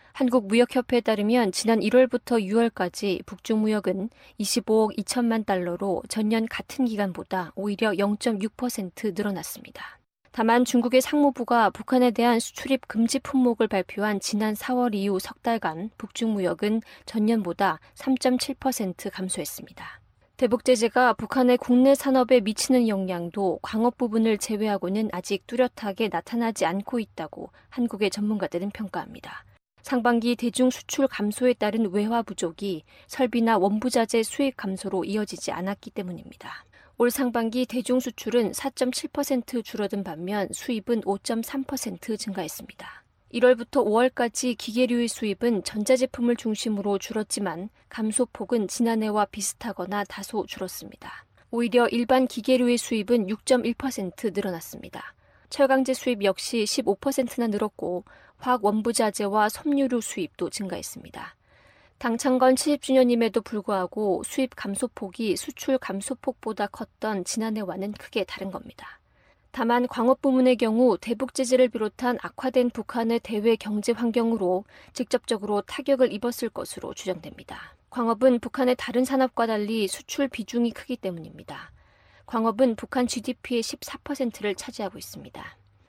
한국무역협회에 따르면 지난 일월부터 유월까지 북중무역은 이십오억 이천만 달러로 전년 같은 기간보다 오히려 영 점 육 퍼센트 늘어났습니다. 다만 중국의 상무부가 북한에 대한 수출입 금지 품목을 발표한 지난 사월 이후 석 달간 북중무역은 전년보다 삼 점 칠 퍼센트 감소했습니다. 대북 제재가 북한의 국내 산업에 미치는 영향도 광업 부분을 제외하고는 아직 뚜렷하게 나타나지 않고 있다고 한국의 전문가들은 평가합니다. 상반기 대중 수출 감소에 따른 외화 부족이 설비나 원부자재 수입 감소로 이어지지 않았기 때문입니다. 올 상반기 대중 수출은 사 점 칠 퍼센트 줄어든 반면 수입은 오 점 삼 퍼센트 증가했습니다. 일월부터 오월까지 기계류의 수입은 전자제품을 중심으로 줄었지만 감소폭은 지난해와 비슷하거나 다소 줄었습니다. 오히려 일반 기계류의 수입은 육 점 일 퍼센트 늘어났습니다. 철강제 수입 역시 십오 퍼센트나 늘었고 화학 원부자재와 섬유류 수입도 증가했습니다. 당 창건 칠십 주년임에도 불구하고 수입 감소폭이 수출 감소폭보다 컸던 지난해와는 크게 다른 겁니다. 다만 광업 부문의 경우 대북 제재를 비롯한 악화된 북한의 대외 경제 환경으로 직접적으로 타격을 입었을 것으로 추정됩니다. 광업은 북한의 다른 산업과 달리 수출 비중이 크기 때문입니다. 광업은 북한 지디피의 십사 퍼센트를 차지하고 있습니다.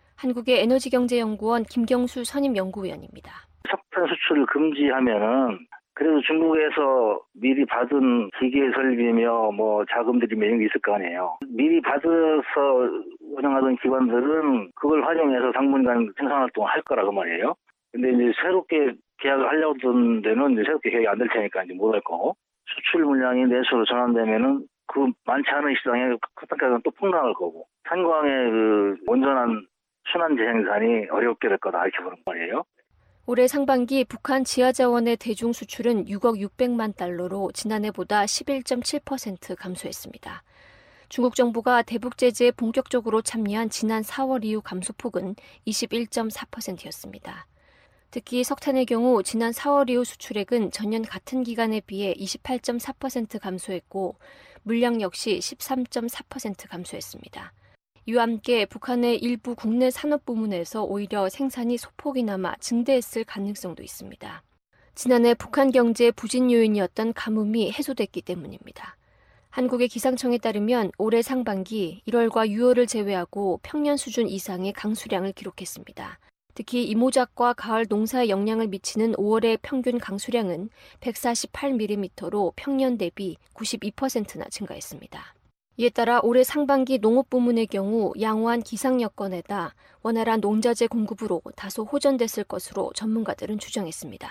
한국의 에너지경제연구원 김경수 선임연구위원입니다. 석탄 수출을 금지하면은 그래도 중국에서 미리 받은 기계 설비며 뭐 자금들이 몇 개 있을 거 아니에요. 미리 받아서 운영하던 기관들은 그걸 활용해서 당분간 생산 활동을 할 거라고 말이에요. 근데 이제 새롭게 계약을 하려고 던 데는 이제 새롭게 계약이 안 될 테니까 이제 못 할 거고 수출 물량이 내수로 전환되면은 그 많지 않은 시장에 그때까지는 또 폭락할 거고 탄광의 그 온전한 순환 재생산이 어렵게 될 거다 이렇게 보는 거예요. 올해 상반기 북한 지하자원의 대중 수출은 육억 육백만 달러로 지난해보다 십일 점 칠 퍼센트 감소했습니다. 중국 정부가 대북 제재에 본격적으로 참여한 지난 사월 이후 감소폭은 이십일 점 사 퍼센트였습니다. 특히 석탄의 경우 지난 사월 이후 수출액은 전년 같은 기간에 비해 이십팔 점 사 퍼센트 감소했고 물량 역시 십삼 점 사 퍼센트 감소했습니다. 이와 함께 북한의 일부 국내 산업 부문에서 오히려 생산이 소폭이 남아 증대했을 가능성도 있습니다. 지난해 북한 경제의 부진 요인이었던 가뭄이 해소됐기 때문입니다. 한국의 기상청에 따르면 올해 상반기 일월과 유월을 제외하고 평년 수준 이상의 강수량을 기록했습니다. 특히 이모작과 가을 농사에 영향을 미치는 오월의 평균 강수량은 백사십팔 밀리미터로 평년 대비 구십이 퍼센트나 증가했습니다. 이에 따라 올해 상반기 농업 부문의 경우 양호한 기상 여건에다 원활한 농자재 공급으로 다소 호전됐을 것으로 전문가들은 추정했습니다.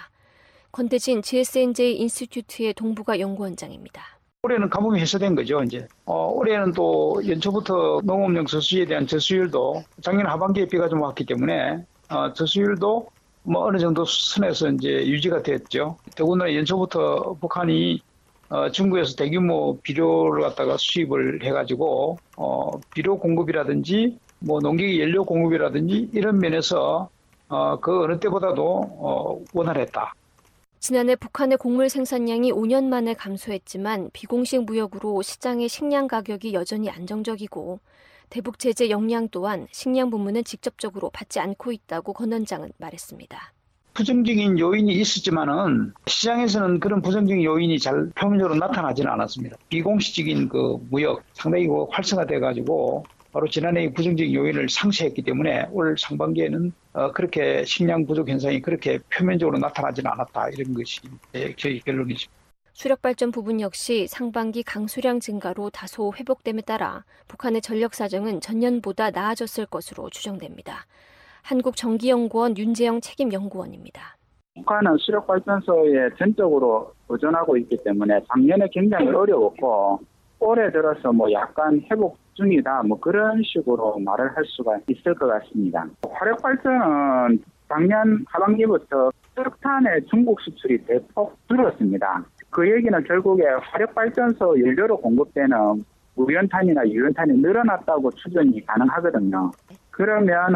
권대진 지에스엔제이 인스티튜트의 동북아 연구원장입니다. 올해는 가뭄이 해소된 거죠. 이제 어, 올해는 또 연초부터 농업용 저수지에 대한 저수율도 작년 하반기에 비가 좀 왔기 때문에 어, 저수율도 뭐 어느 정도 수준에서 이제 유지가 됐죠. 더군다나 연초부터 북한이 어, 중국에서 대규모 비료를 갖다가 수입을 해가지고 어, 비료 공급이라든지 뭐 농기계 연료 공급이라든지 이런 면에서 어, 그 어느 때보다도 어, 원활했다. 지난해 북한의 곡물 생산량이 오 년 만에 감소했지만 비공식 무역으로 시장의 식량 가격이 여전히 안정적이고 대북 제재 영향 또한 식량 부문은 직접적으로 받지 않고 있다고 권 원장은 말했습니다. 부정적인 요인이 있었지만은 시장에서는 그런 부정적인 요인이 잘 표면적으로 나타나지는 않았습니다. 비공식적인 그 무역 상당히 그 활성화돼 가지고 바로 지난해 부정적인 요인을 상쇄했기 때문에 올 상반기에는 어 그렇게 식량 부족 현상이 그렇게 표면적으로 나타나지는 않았다 이런 것이 저희 결론이죠. 수력발전 부분 역시 상반기 강수량 증가로 다소 회복됨에 따라 북한의 전력 사정은 전년보다 나아졌을 것으로 추정됩니다. 한국전기연구원 윤재영 책임연구원입니다. 북한은 수력발전소에 전적으로 의존하고 있기 때문에 작년에 굉장히 어려웠고 올해 들어서 뭐 약간 회복 중이다 뭐 그런 식으로 말을 할 수가 있을 것 같습니다. 화력발전은 작년 하반기부터 석탄의 중국 수출이 대폭 줄었습니다. 그 얘기는 결국에 화력발전소 연료로 공급되는 무연탄이나 유연탄이 늘어났다고 추정이 가능하거든요. 그러면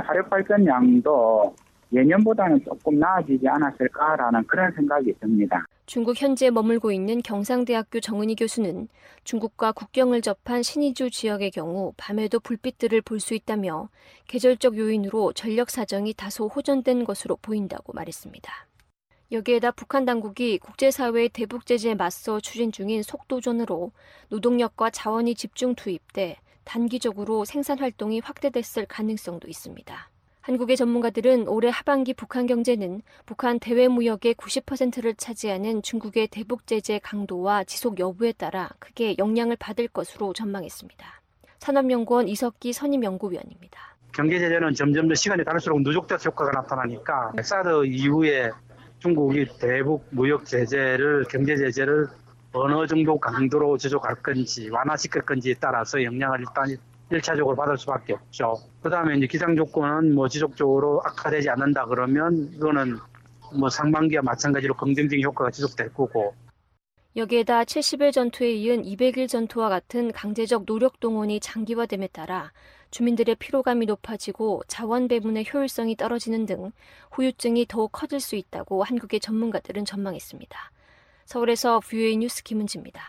화력발전량도 예년보다는 조금 나아지지 않았을까라는 그런 생각이 듭니다. 중국 현지에 머물고 있는 경상대학교 정은희 교수는 중국과 국경을 접한 신의주 지역의 경우 밤에도 불빛들을 볼 수 있다며 계절적 요인으로 전력 사정이 다소 호전된 것으로 보인다고 말했습니다. 여기에다 북한 당국이 국제사회의 대북 제재에 맞서 추진 중인 속도전으로 노동력과 자원이 집중 투입돼 단기적으로 생산 활동이 확대됐을 가능성도 있습니다. 한국의 전문가들은 올해 하반기 북한 경제는 북한 대외 무역의 구십 퍼센트를 차지하는 중국의 대북 제재 강도와 지속 여부에 따라 크게 영향을 받을 것으로 전망했습니다. 산업연구원 이석기 선임연구위원입니다. 경제 제재는 점점 더 시간이 갈수록 누적돼서 효과가 나타나니까 사드 이후에 중국이 대북 무역 제재를 경제 제재를 어느 정도 강도로 지속할 건지 완화시킬 건지에 따라서 영향을 일단 일차적으로 받을 수밖에 없죠. 그다음에 이제 기상 조건은 뭐 지속적으로 악화되지 않는다 그러면 이거는 뭐 상반기와 마찬가지로 긍정적인 효과가 지속될 거고. 여기에다 칠십 일 전투에 이은 이백 일 전투와 같은 강제적 노력 동원이 장기화됨에 따라 주민들의 피로감이 높아지고 자원 배분의 효율성이 떨어지는 등 후유증이 더욱 커질 수 있다고 한국의 전문가들은 전망했습니다. 서울에서 브이오에이 뉴스 김은지입니다.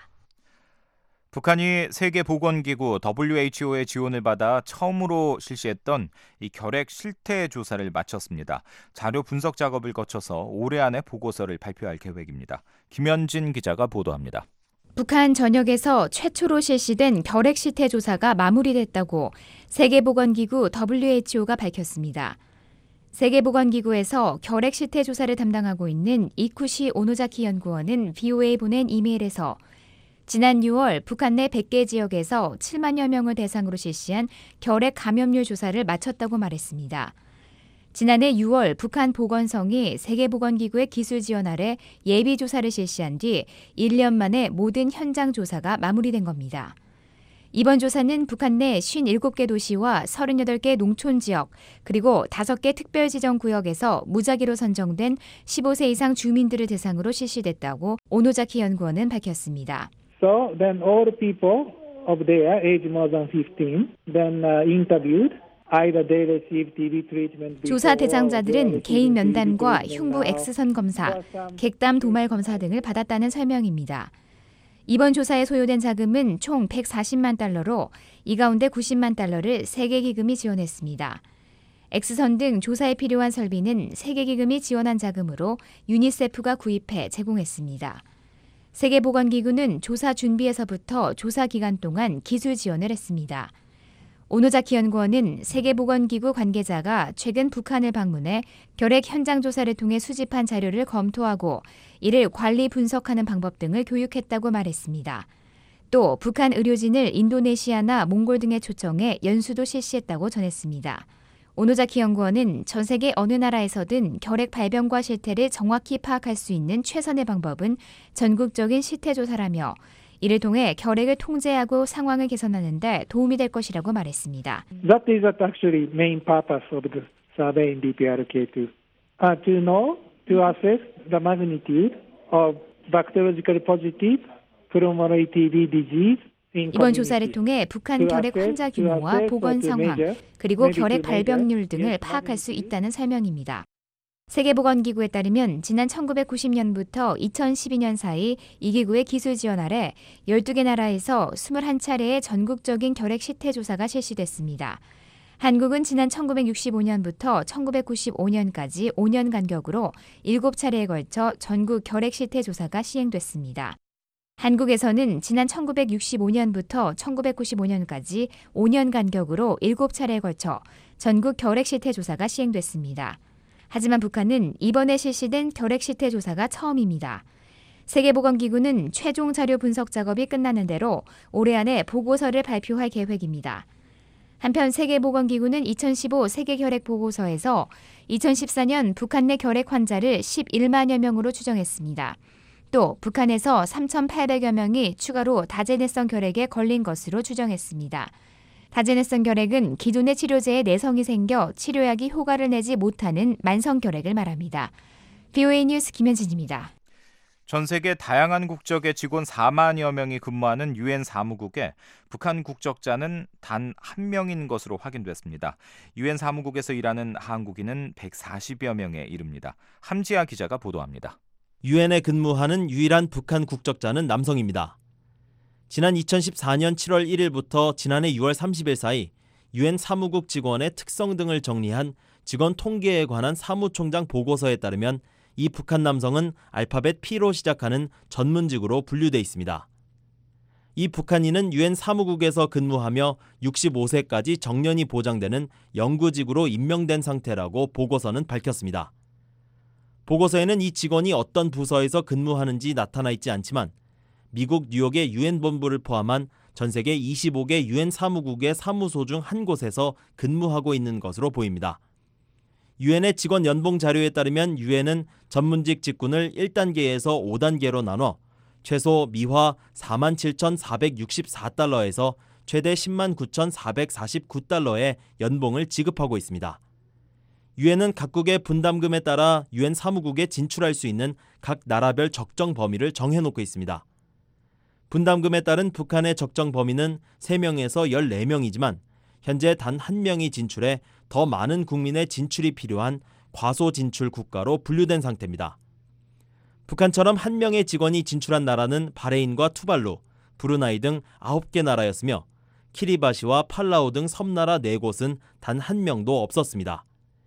북한이 세계보건기구 더블유에이치오의 지원을 받아 처음으로 실시했던 이 결핵 실태 조사를 마쳤습니다. 자료 분석 작업을 거쳐서 올해 안에 보고서를 발표할 계획입니다. 김현진 기자가 보도합니다. 북한 전역에서 최초로 실시된 결핵 실태 조사가 마무리됐다고 세계보건기구 더블유에이치오가 밝혔습니다. 세계보건기구에서 결핵 실태 조사를 담당하고 있는 이쿠시 오노자키 연구원은 브이오에이에 보낸 이메일에서 지난 유월 북한 내 백 개 지역에서 칠만여 명을 대상으로 실시한 결핵 감염률 조사를 마쳤다고 말했습니다. 지난해 유월 북한 보건성이 세계보건기구의 기술 지원 아래 예비 조사를 실시한 뒤 일 년 만에 모든 현장 조사가 마무리된 겁니다. 이번 조사는 북한 내 오십칠 개 도시와 서른여덟 개 농촌 지역, 그리고 다섯 개 특별지정구역에서 무작위로 선정된 십오 세 이상 주민들을 대상으로 실시됐다고 오노자키 연구원은 밝혔습니다. So then all the people of their age more than fifteen then uh, interviewed. 조사 대상자들은 개인 면담과 흉부 X선 검사, 객담 도말 검사 등을 받았다는 설명입니다. 이번 조사에 소요된 자금은 총 백사십만 달러로 이 가운데 구십만 달러를 세계기금이 지원했습니다. X선 등 조사에 필요한 설비는 세계기금이 지원한 자금으로 유니세프가 구입해 제공했습니다. 세계보건기구는 조사 준비에서부터 조사 기간 동안 기술 지원을 했습니다. 오노자키 연구원은 세계보건기구 관계자가 최근 북한을 방문해 결핵 현장 조사를 통해 수집한 자료를 검토하고 이를 관리 분석하는 방법 등을 교육했다고 말했습니다. 또 북한 의료진을 인도네시아나 몽골 등에 초청해 연수도 실시했다고 전했습니다. 오노자키 연구원은 전 세계 어느 나라에서든 결핵 발병과 실태를 정확히 파악할 수 있는 최선의 방법은 전국적인 실태조사라며 이를 통해 결핵을 통제하고 상황을 개선하는 데 도움이 될 것이라고 말했습니다. That is actually main purpose of the survey in 디피아르케이 투. Uh, to know, to assess the magnitude of bacteriologically positive pulmonary 티비 disease. 이번 조사를 통해 북한 결핵 환자 규모와 보건 상황, 그리고 결핵 발병률 등을 파악할 수 있다는 설명입니다. 세계보건기구에 따르면 지난 천구백구십 년부터 이천십이 년 사이 이 기구의 기술 지원 아래 열두 개 나라에서 이십일 차례의 전국적인 결핵 실태 조사가 실시됐습니다. 한국은 지난 천구백육십오 년부터 천구백구십오 년까지 오 년 간격으로 일곱 차례에 걸쳐 전국 결핵 실태 조사가 시행됐습니다. 한국에서는 지난 천구백육십오 년부터 천구백구십오 년까지 오 년 간격으로 일곱 차례에 걸쳐 전국 결핵 실태 조사가 시행됐습니다. 하지만 북한은 이번에 실시된 결핵 실태 조사가 처음입니다. 세계보건기구는 최종 자료 분석 작업이 끝나는 대로 올해 안에 보고서를 발표할 계획입니다. 한편 세계보건기구는 이천십오 세계결핵 보고서에서 이천십사 년 북한 내 결핵 환자를 십일만여 명으로 추정했습니다. 또 북한에서 삼천팔백여 명이 추가로 다제내성 결핵에 걸린 것으로 추정했습니다. 다제내성 결핵은 기존의 치료제에 내성이 생겨 치료약이 효과를 내지 못하는 만성 결핵을 말합니다. 비오에이 뉴스 김현진입니다. 전 세계 다양한 국적의 직원 사만여 명이 근무하는 유엔 사무국에 북한 국적자는 단 한 명인 것으로 확인됐습니다. 유엔 사무국에서 일하는 한국인은 백사십여 명에 이릅니다. 함지아 기자가 보도합니다. 유엔에 근무하는 유일한 북한 국적자는 남성입니다. 지난 이천십사 년 칠월 일일부터 지난해 유월 삼십일 사이 유엔 사무국 직원의 특성 등을 정리한 직원 통계에 관한 사무총장 보고서에 따르면 이 북한 남성은 알파벳 P로 시작하는 전문직으로 분류돼 있습니다. 이 북한인은 유엔 사무국에서 근무하며 육십오 세까지 정년이 보장되는 영구직으로 임명된 상태라고 보고서는 밝혔습니다. 보고서에는 이 직원이 어떤 부서에서 근무하는지 나타나 있지 않지만 미국 뉴욕의 유엔 본부를 포함한 전 세계 이십오 개 유엔 사무국의 사무소 중 한 곳에서 근무하고 있는 것으로 보입니다. 유엔의 직원 연봉 자료에 따르면 유엔은 전문직 직군을 일 단계에서 오 단계로 나눠 최소 미화 사만 칠천사백육십사 달러에서 최대 십만 구천사백사십구 달러의 연봉을 지급하고 있습니다. 유엔은 각국의 분담금에 따라 유엔 사무국에 진출할 수 있는 각 나라별 적정 범위를 정해놓고 있습니다. 분담금에 따른 북한의 적정 범위는 세 명에서 열네 명이지만 현재 단 한 명이 진출해 더 많은 국민의 진출이 필요한 과소 진출 국가로 분류된 상태입니다. 북한처럼 한 명의 직원이 진출한 나라는 바레인과 투발루, 브루나이 등 아홉 개 나라였으며 키리바시와 팔라우 등 섬나라 네 곳은 단 한 명도 없었습니다.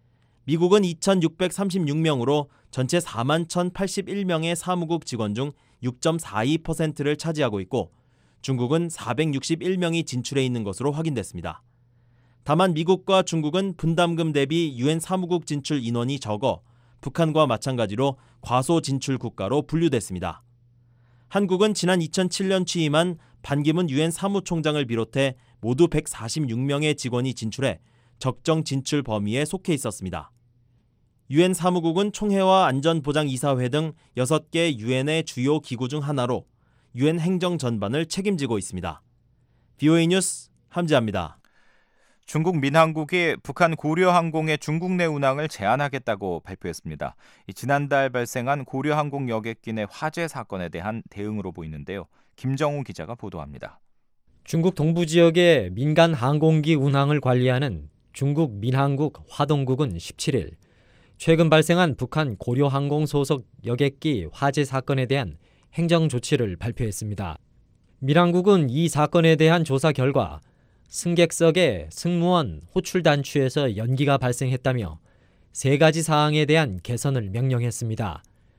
미국은 이천육백삼십육 명으로 전체 사만 천팔십일 명의 사무국 직원 중 육 점 사이 퍼센트를 차지하고 있고 중국은 사백육십일 명이 진출해 있는 것으로 확인됐습니다. 다만 미국과 중국은 분담금 대비 유엔 사무국 진출 인원이 적어 북한과 마찬가지로 과소 진출 국가로 분류됐습니다. 한국은 지난 이천칠 년 취임한 반기문 유엔 사무총장을 비롯해 모두 백사십육 명의 직원이 진출해 적정 진출 범위에 속해 있었습니다. 유엔 사무국은 총회와 안전보장이사회 등 여섯 개 유엔의 주요 기구 중 하나로 유엔 행정 전반을 책임지고 있습니다. 비오에이 뉴스 함지아입니다. 중국 민항국이 북한 고려항공의 중국 내 운항을 제한하겠다고 발표했습니다. 지난달 발생한 고려항공 여객기 내 화재 사건에 대한 대응으로 보이는데요. 김정우 기자가 보도합니다. 중국 동부 지역의 민간 항공기 운항을 관리하는 중국 민항국 화동국은 십칠 일 최근 발생한 북한 고려항공 소속 여객기 화재 사건에 대한 행정 조치를 발표했습니다. 민항국은 이 사건에 대한 조사 결과 승객석에 승무원 호출 단추에서 연기가 발생했다며 세 가지 사항에 대한 개선을 명령했습니다.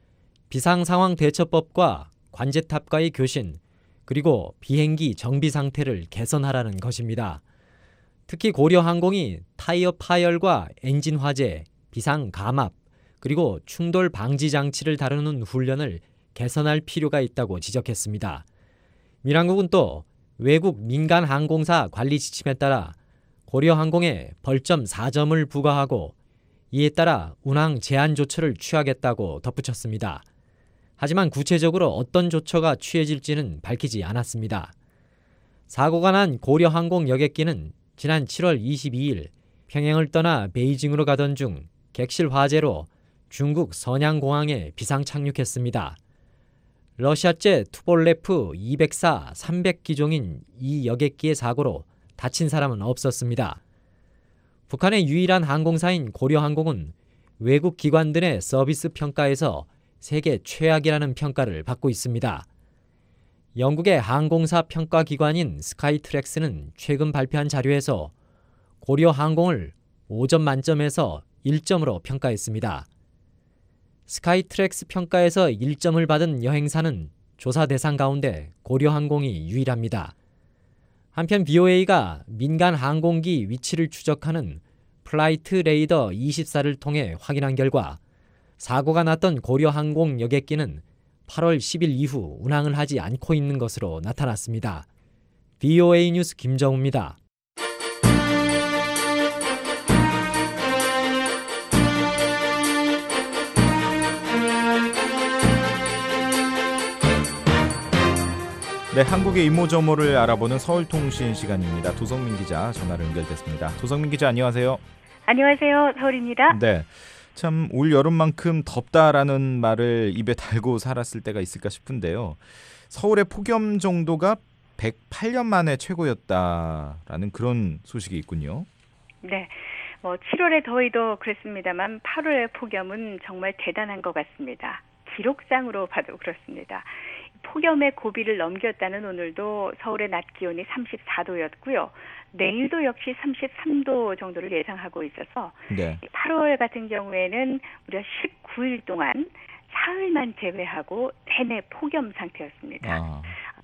비상상황대처법과 관제탑과의 교신, 그리고 비행기 정비 상태를 개선하라는 것입니다. 특히 고려항공이 타이어 파열과 엔진 화재, 비상 감압, 그리고 충돌 방지 장치를 다루는 훈련을 개선할 필요가 있다고 지적했습니다. 민항국은 또 외국 민간 항공사 관리 지침에 따라 고려항공에 벌점 사 점을 부과하고 이에 따라 운항 제한 조처를 취하겠다고 덧붙였습니다. 하지만 구체적으로 어떤 조처가 취해질지는 밝히지 않았습니다. 사고가 난 고려항공 여객기는 지난 칠월 이십이일 평양을 떠나 베이징으로 가던 중 객실 화재로 중국 선양공항에 비상 착륙했습니다. 러시아제 투볼레프 이백사 삼백 기종인 이 여객기의 사고로 다친 사람은 없었습니다. 북한의 유일한 항공사인 고려항공은 외국 기관들의 서비스 평가에서 세계 최악이라는 평가를 받고 있습니다. 영국의 항공사 평가기관인 스카이트랙스는 최근 발표한 자료에서 고려항공을 오 점 만점에서 일 점으로 평가했습니다. 스카이트랙스 평가에서 일 점을 받은 여행사는 조사 대상 가운데 고려항공이 유일합니다. 한편 비오에이가 민간 항공기 위치를 추적하는 플라이트 레이더 이십사를 통해 확인한 결과 사고가 났던 고려항공 여객기는 팔월 십일 이후 운항을 하지 않고 있는 것으로 나타났습니다. 비오에이 뉴스 김정우입니다. 네, 한국의 이모저모를 알아보는 서울통신 시간입니다. 도성민 기자 전화로 연결됐습니다. 도성민 기자 안녕하세요. 안녕하세요. 서울입니다. 네, 참 올 여름만큼 덥다라는 말을 입에 달고 살았을 때가 있을까 싶은데요. 서울의 폭염 정도가 백팔 년 만에 최고였다라는 그런 소식이 있군요. 네, 뭐 칠월의 더위도 그렇습니다만 팔월의 폭염은 정말 대단한 것 같습니다. 기록상으로 봐도 그렇습니다. 폭염의 고비를 넘겼다는 오늘도 서울의 낮 기온이 삼십사 도였고요. 내일도 역시 삼십삼 도 정도를 예상하고 있어서 네. 팔월 같은 경우에는 무려 십구 일 동안 사흘만 제외하고 내내 폭염 상태였습니다. 아.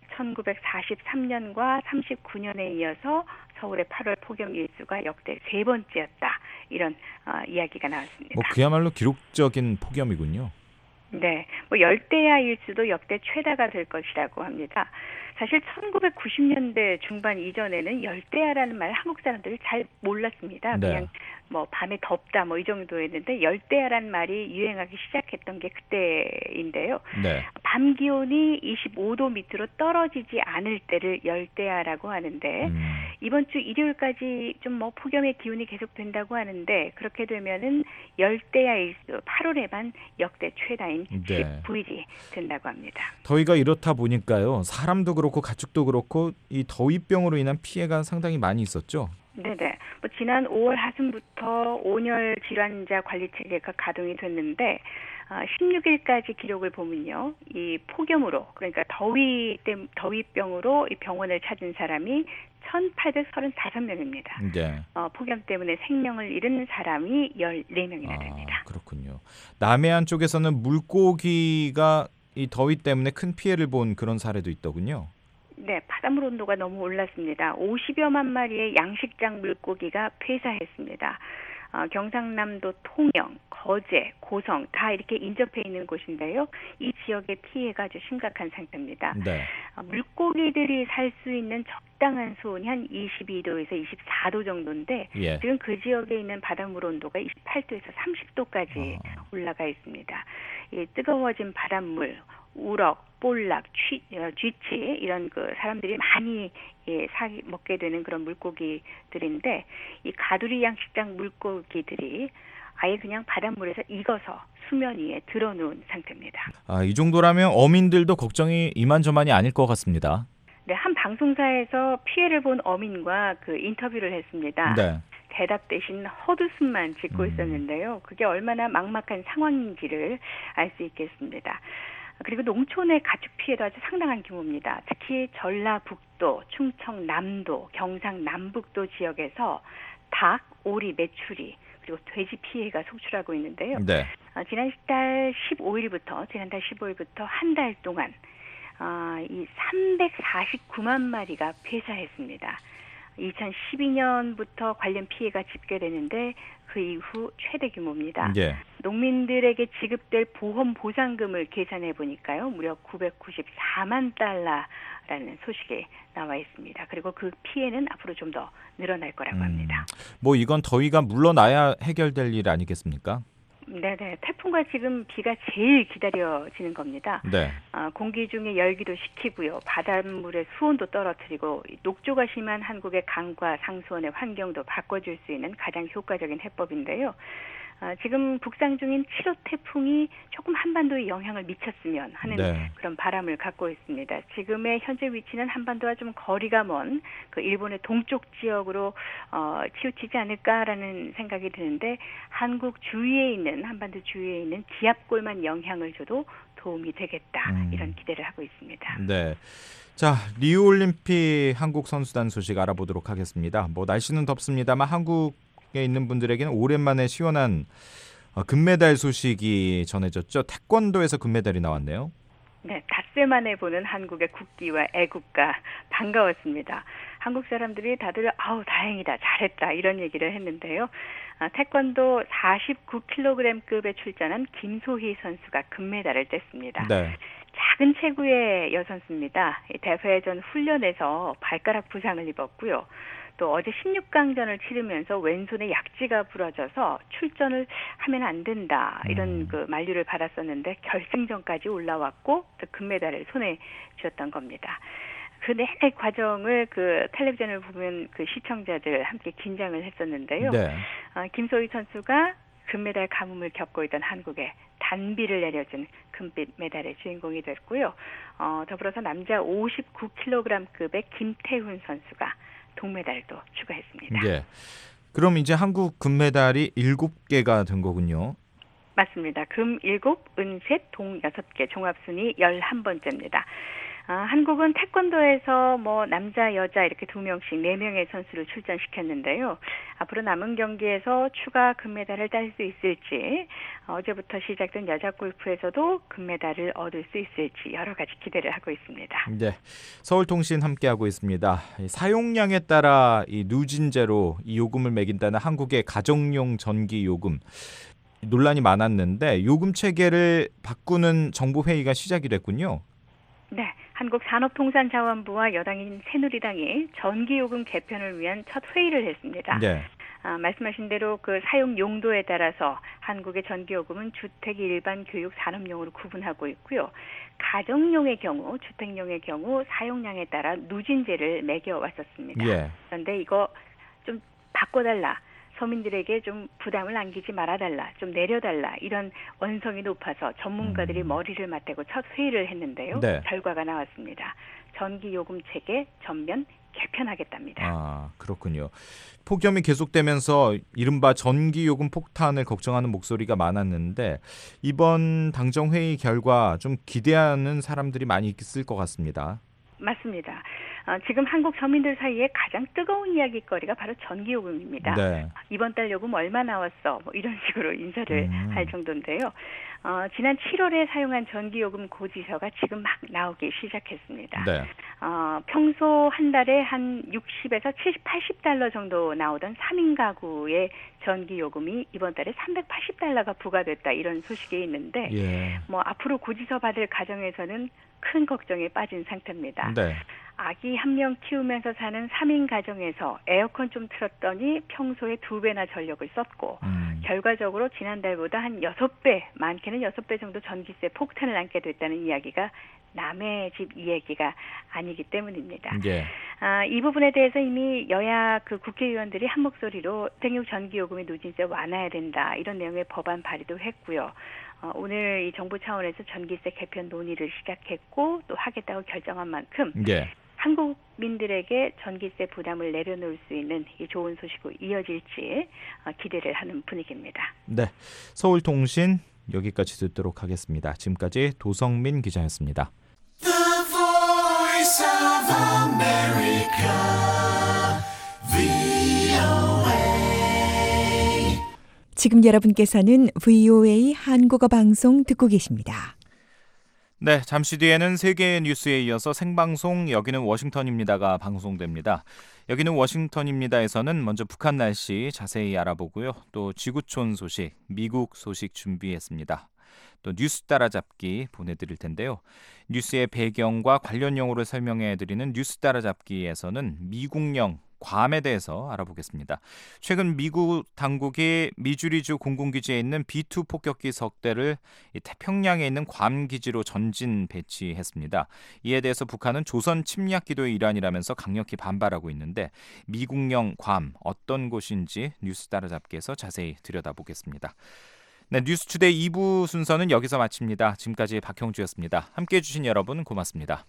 천구백사십삼 년과 삼십구 년에 이어서 서울의 팔월 폭염 일수가 역대 세 번째였다. 이런 어, 이야기가 나왔습니다. 뭐 그야말로 기록적인 폭염이군요. 네, 뭐 열대야 일수도 역대 최다가 될 것이라고 합니다. 사실 천구백구십 년대 중반 이전에는 열대야라는 말 한국 사람들이 잘 몰랐습니다. 네. 그냥 뭐 밤에 덥다 뭐 이 정도였는데 열대야라는 말이 유행하기 시작했던 게 그때인데요. 네. 밤 기온이 이십오 도 밑으로 떨어지지 않을 때를 열대야라고 하는데 음. 이번 주 일요일까지 좀 뭐 폭염의 기온이 계속된다고 하는데 그렇게 되면은 열대야 일수 팔월에만 역대 최다인 네. 십구 일이 된다고 합니다. 더위가 이렇다 보니까요. 사람도 그렇고 가축도 그렇고 이 더위병으로 인한 피해가 상당히 많이 있었죠. 네네. 뭐 지난 오월 하순부터 온열 질환자 관리 체계가 가동이 됐는데 어, 십육 일까지 기록을 보면요, 이 폭염으로 그러니까 더위 때 더위병으로 이 병원을 찾은 사람이 천팔백삼십오 명입니다. 네. 어, 폭염 때문에 생명을 잃은 사람이 열네 명이나 됩니다. 아, 그렇군요. 남해안 쪽에서는 물고기가 이 더위 때문에 큰 피해를 본 그런 사례도 있더군요. 네, 바닷물 온도가 너무 올랐습니다. 오십여만 마리의 양식장 물고기가 폐사했습니다. 어, 경상남도 통영, 거제, 고성 다 이렇게 인접해 있는 곳인데요. 이 지역의 피해가 아주 심각한 상태입니다. 네. 어, 물고기들이 살 수 있는 적당한 수온이 한 이십이 도에서 이십사 도 정도인데 예. 지금 그 지역에 있는 바닷물 온도가 이십팔 도에서 삼십 도까지 어. 올라가 있습니다. 이 뜨거워진 바닷물, 우럭, 볼락, 쥐, 어, 쥐치 이런 그 사람들이 많이 예, 사 먹게 되는 그런 물고기들인데 이 가두리 양식장 물고기들이 아예 그냥 바닷물에서 익어서 수면 위에 드러누운 상태입니다. 아, 이 정도라면 어민들도 걱정이 이만저만이 아닐 것 같습니다. 네, 한 방송사에서 피해를 본 어민과 그 인터뷰를 했습니다. 네. 대답 대신 헛웃음만 짓고 있었는데요. 그게 얼마나 막막한 상황인지를 알 수 있겠습니다. 그리고 농촌의 가축 피해도 아주 상당한 규모입니다. 특히 전라북도, 충청남도, 경상남북도 지역에서 닭, 오리, 메추리 그리고 돼지 피해가 속출하고 있는데요. 네. 어, 지난달 십오일부터 지난달 십오일부터 한 달 동안 어, 이 삼백사십구만 마리가 폐사했습니다. 이천십이 년부터 관련 피해가 집계되는데 그 이후 최대 규모입니다. 예. 농민들에게 지급될 보험 보상금을 계산해 보니까요. 무려 구백구십사만 달러라는 소식이 나와 있습니다. 그리고 그 피해는 앞으로 좀 더 늘어날 거라고 음, 합니다. 뭐 이건 더위가 물러나야 해결될 일 아니겠습니까? 네네. 태풍과 지금 비가 제일 기다려지는 겁니다. 네. 어, 공기 중에 열기도 식히고요. 바닷물의 수온도 떨어뜨리고 녹조가 심한 한국의 강과 상수원의 환경도 바꿔줄 수 있는 가장 효과적인 해법인데요. 어, 지금 북상 중인 칠 호 태풍이 조금 한반도에 영향을 미쳤으면 하는 네. 그런 바람을 갖고 있습니다. 지금의 현재 위치는 한반도와 좀 거리가 먼 그 일본의 동쪽 지역으로 어, 치우치지 않을까라는 생각이 드는데 한국 주위에 있는 한반도 주위에 있는 기압골만 영향을 줘도 도움이 되겠다 음. 이런 기대를 하고 있습니다. 네. 자, 리우올림픽 한국 선수단 소식 알아보도록 하겠습니다. 뭐 날씨는 덥습니다만 한국에 있는 분들에게는 오랜만에 시원한 금메달 소식이 전해졌죠. 태권도에서 금메달이 나왔네요. 네, 닷새 만에 보는 한국의 국기와 애국가 반가웠습니다. 한국 사람들이 다들 아우 다행이다 잘했다 이런 얘기를 했는데요. 아, 태권도 사십구 킬로그램급에 출전한 김소희 선수가 금메달을 뗐습니다. 네. 작은 체구의 여선수입니다. 대회 전 훈련에서 발가락 부상을 입었고요. 또 어제 십육 강전을 치르면서 왼손에 약지가 부러져서 출전을 하면 안 된다 이런 음. 그 만류를 받았었는데 결승전까지 올라왔고 또 금메달을 손에 쥐었던 겁니다. 그 내내 과정을 그 텔레비전을 보면 그 시청자들 함께 긴장을 했었는데요. 네. 어, 김소희 선수가 금메달 가뭄을 겪고 있던 한국에 단비를 내려준 금빛 메달의 주인공이 됐고요. 어, 더불어서 남자 오십구 킬로그램급의 김태훈 선수가 동메달도 추가했습니다. 예. 그럼 이제 한국 금메달이 일곱 개가 된 거군요. 맞습니다. 금 일곱, 은 셋, 동 여섯 개, 종합순위 열한 번째입니다. 아, 한국은 태권도에서 뭐 남자, 여자 이렇게 두 명씩 네 명의 선수를 출전시켰는데요. 앞으로 남은 경기에서 추가 금메달을 딸 수 있을지, 어제부터 시작된 여자 골프에서도 금메달을 얻을 수 있을지 여러 가지 기대를 하고 있습니다. 네, 서울통신 함께하고 있습니다. 사용량에 따라 이 누진제로 이 요금을 매긴다는 한국의 가정용 전기 요금. 논란이 많았는데 요금 체계를 바꾸는 정부회의가 시작이 됐군요. 네, 한국산업통상자원부와 여당인 새누리당이 전기요금 개편을 위한 첫 회의를 했습니다. 네. 아, 말씀하신 대로 그 사용 용도에 따라서 한국의 전기요금은 주택, 일반, 교육, 산업용으로 구분하고 있고요. 가정용의 경우, 주택용의 경우 사용량에 따라 누진제를 매겨왔었습니다. 예. 그런데 이거 좀 바꿔달라. 서민들에게 좀 부담을 안기지 말아달라, 좀 내려달라 이런 원성이 높아서 전문가들이 음. 머리를 맞대고 첫 회의를 했는데요. 네. 결과가 나왔습니다. 전기요금 체계 전면 개편하겠답니다. 아, 그렇군요. 폭염이 계속되면서 이른바 전기요금 폭탄을 걱정하는 목소리가 많았는데 이번 당정회의 결과 좀 기대하는 사람들이 많이 있을 것 같습니다. 맞습니다. 어, 지금 한국 서민들 사이에 가장 뜨거운 이야기거리가 바로 전기요금입니다. 네. 이번 달 요금 얼마 나왔어? 뭐 이런 식으로 인사를 음. 할 정도인데요. 어, 지난 칠월에 사용한 전기요금 고지서가 지금 막 나오기 시작했습니다. 네. 어, 평소 한 달에 한 육십에서 칠십, 팔십 달러 정도 나오던 삼 인 가구의 전기요금이 이번 달에 삼백팔십 달러가 부과됐다 이런 소식이 있는데 예. 뭐 앞으로 고지서 받을 가정에서는 큰 걱정에 빠진 상태입니다. 네. 아기 한 명 키우면서 사는 삼 인 가정에서 에어컨 좀 틀었더니 평소에 두 배나 전력을 썼고 음. 결과적으로 지난달보다 한 여섯 배, 많게는 여섯 배 정도 전기세 폭탄을 안게 됐다는 이야기가 남의 집 이야기가 아니기 때문입니다. 예. 아, 이 부분에 대해서 이미 여야 그 국회의원들이 한 목소리로 생육 전기요금의 누진세 완화해야 된다 이런 내용의 법안 발의도 했고요. 어, 오늘 이 정부 차원에서 전기세 개편 논의를 시작했고 또 하겠다고 결정한 만큼 예. 한국민들에게 전기세 부담을 내려놓을 수 있는 이 좋은 소식으로 이어질지 어, 기대를 하는 분위기입니다. 네. 서울통신 여기까지 듣도록 하겠습니다. 지금까지 도성민 기자였습니다. The Voice of America, 브이오에이. 지금 여러분께서는 브이오에이 한국어 방송 듣고 계십니다. 네, 잠시 뒤에는 세계 뉴스에 이어서 생방송 여기는 워싱턴입니다가 방송됩니다. 여기는 워싱턴입니다에서는 먼저 북한 날씨 자세히 알아보고요. 또 지구촌 소식, 미국 소식 준비했습니다. 또 뉴스 따라잡기 보내드릴 텐데요. 뉴스의 배경과 관련 용어를 설명해드리는 뉴스 따라잡기에서는 미국령 괌에 대해서 알아보겠습니다. 최근 미국 당국이 미주리주 공군기지에 있는 비 투 폭격기 석 대를 태평양에 있는 괌 기지로 전진 배치했습니다. 이에 대해서 북한은 조선 침략 기도의 일환이라면서 강력히 반발하고 있는데 미국령 괌 어떤 곳인지 뉴스 따라잡기에서 자세히 들여다보겠습니다. 네, 뉴스투데이 이 부 순서는 여기서 마칩니다. 지금까지 박형주였습니다. 함께해 주신 여러분 고맙습니다.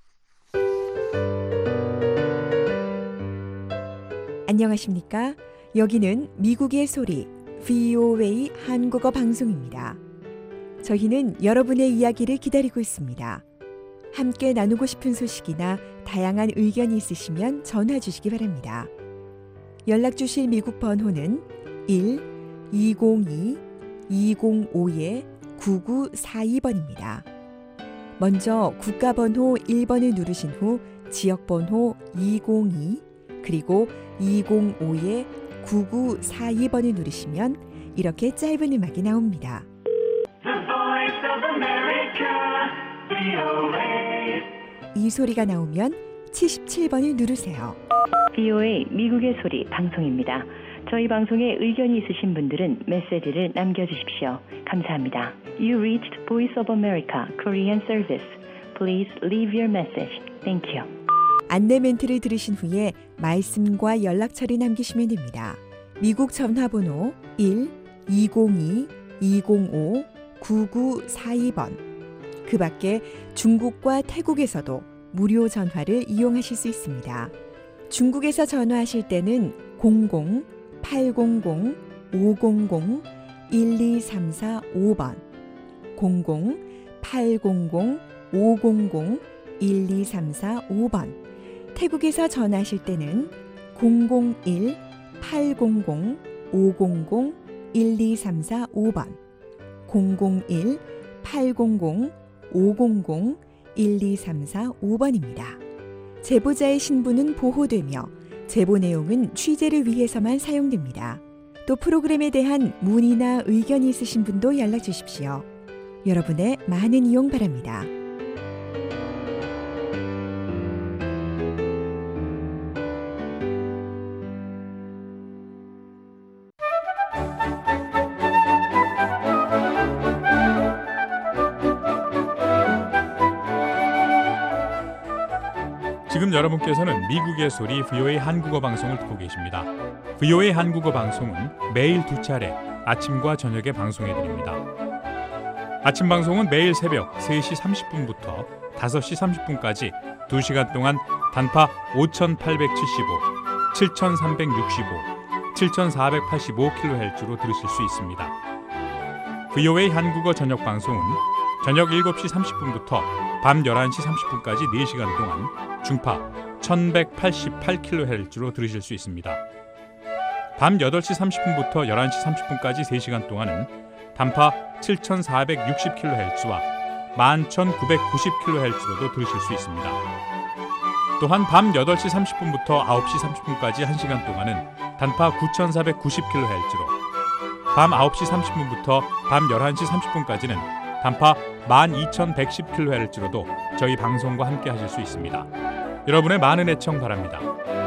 안녕하십니까? 여기는 미국의 소리 브이오에이 한국어 방송입니다. 저희는 여러분의 이야기를 기다리고 있습니다. 함께 나누고 싶은 소식이나 다양한 의견이 있으시면 전화 주시기 바랍니다. 연락 주실 미국 번호는 일 이공이 이공오 구구사이 번입니다. 먼저 국가번호 일 번을 누르신 후 지역번호 이공이 그리고 이공오 구구사이 번을 누르시면 이렇게 짧은 음악이 나옵니다. The Voice of America, 브이오에이. 이 소리가 나오면 칠십칠 번을 누르세요. 브이오에이 미국의 소리 방송입니다. 저희 방송에 의견이 있으신 분들은 메시지를 남겨주십시오. 감사합니다. You reached Voice of America Korean Service. Please leave your message. Thank you. 안내 멘트를 들으신 후에 말씀과 연락처를 남기시면 됩니다. 미국 전화번호 일 이공이 이공오 구구사이 번. 그 밖에 중국과 태국에서도 무료 전화를 이용하실 수 있습니다. 중국에서 전화하실 때는 공공 팔공공 오공공 일이삼사오 번 공공 팔공공 오공공 일이삼사오 번 태국에서 전화하실 때는 공공일 팔공공 오공공 일이삼사오 번 공공일 팔공공 오공공 일이삼사오 번입니다. 제보자의 신분은 보호되며 제보 내용은 취재를 위해서만 사용됩니다. 또 프로그램에 대한 문의나 의견이 있으신 분도 연락 주십시오. 여러분의 많은 이용 바랍니다. 지금 여러분께서는 미국의 소리 브이오에이 한국어 방송을 듣고 계십니다. 브이오에이 한국어 방송은 매일 두 차례 아침과 저녁에 방송해드립니다. 아침 방송은 매일 새벽 세 시 삼십 분부터 다섯 시 삼십 분까지 두 시간 동안 단파 오천팔백칠십오, 칠천삼백육십오, 칠천사백팔십오 킬로헤르츠로 들으실 수 있습니다. 브이오에이 한국어 저녁 방송은 저녁 일곱 시 삼십 분부터 밤 열한 시 삼십 분까지 네 시간 동안 중파 천백팔십팔 킬로헤르츠로 들으실 수 있습니다. 밤 여덟 시 삼십 분부터 열한 시 삼십 분까지 세 시간 동안은 단파 칠천사백육십 킬로헤르츠와 만 천구백구십 킬로헤르츠로도 들으실 수 있습니다. 또한 밤 여덟 시 삼십 분부터 아홉 시 삼십 분까지 한 시간 동안은 단파 구천사백구십 킬로헤르츠로, 밤 아홉 시 삼십 분부터 밤 열한 시 삼십 분까지는 단파 만 이천백십 킬로헤르츠로도 저희 방송과 함께 하실 수 있습니다. 여러분의 많은 애청 바랍니다.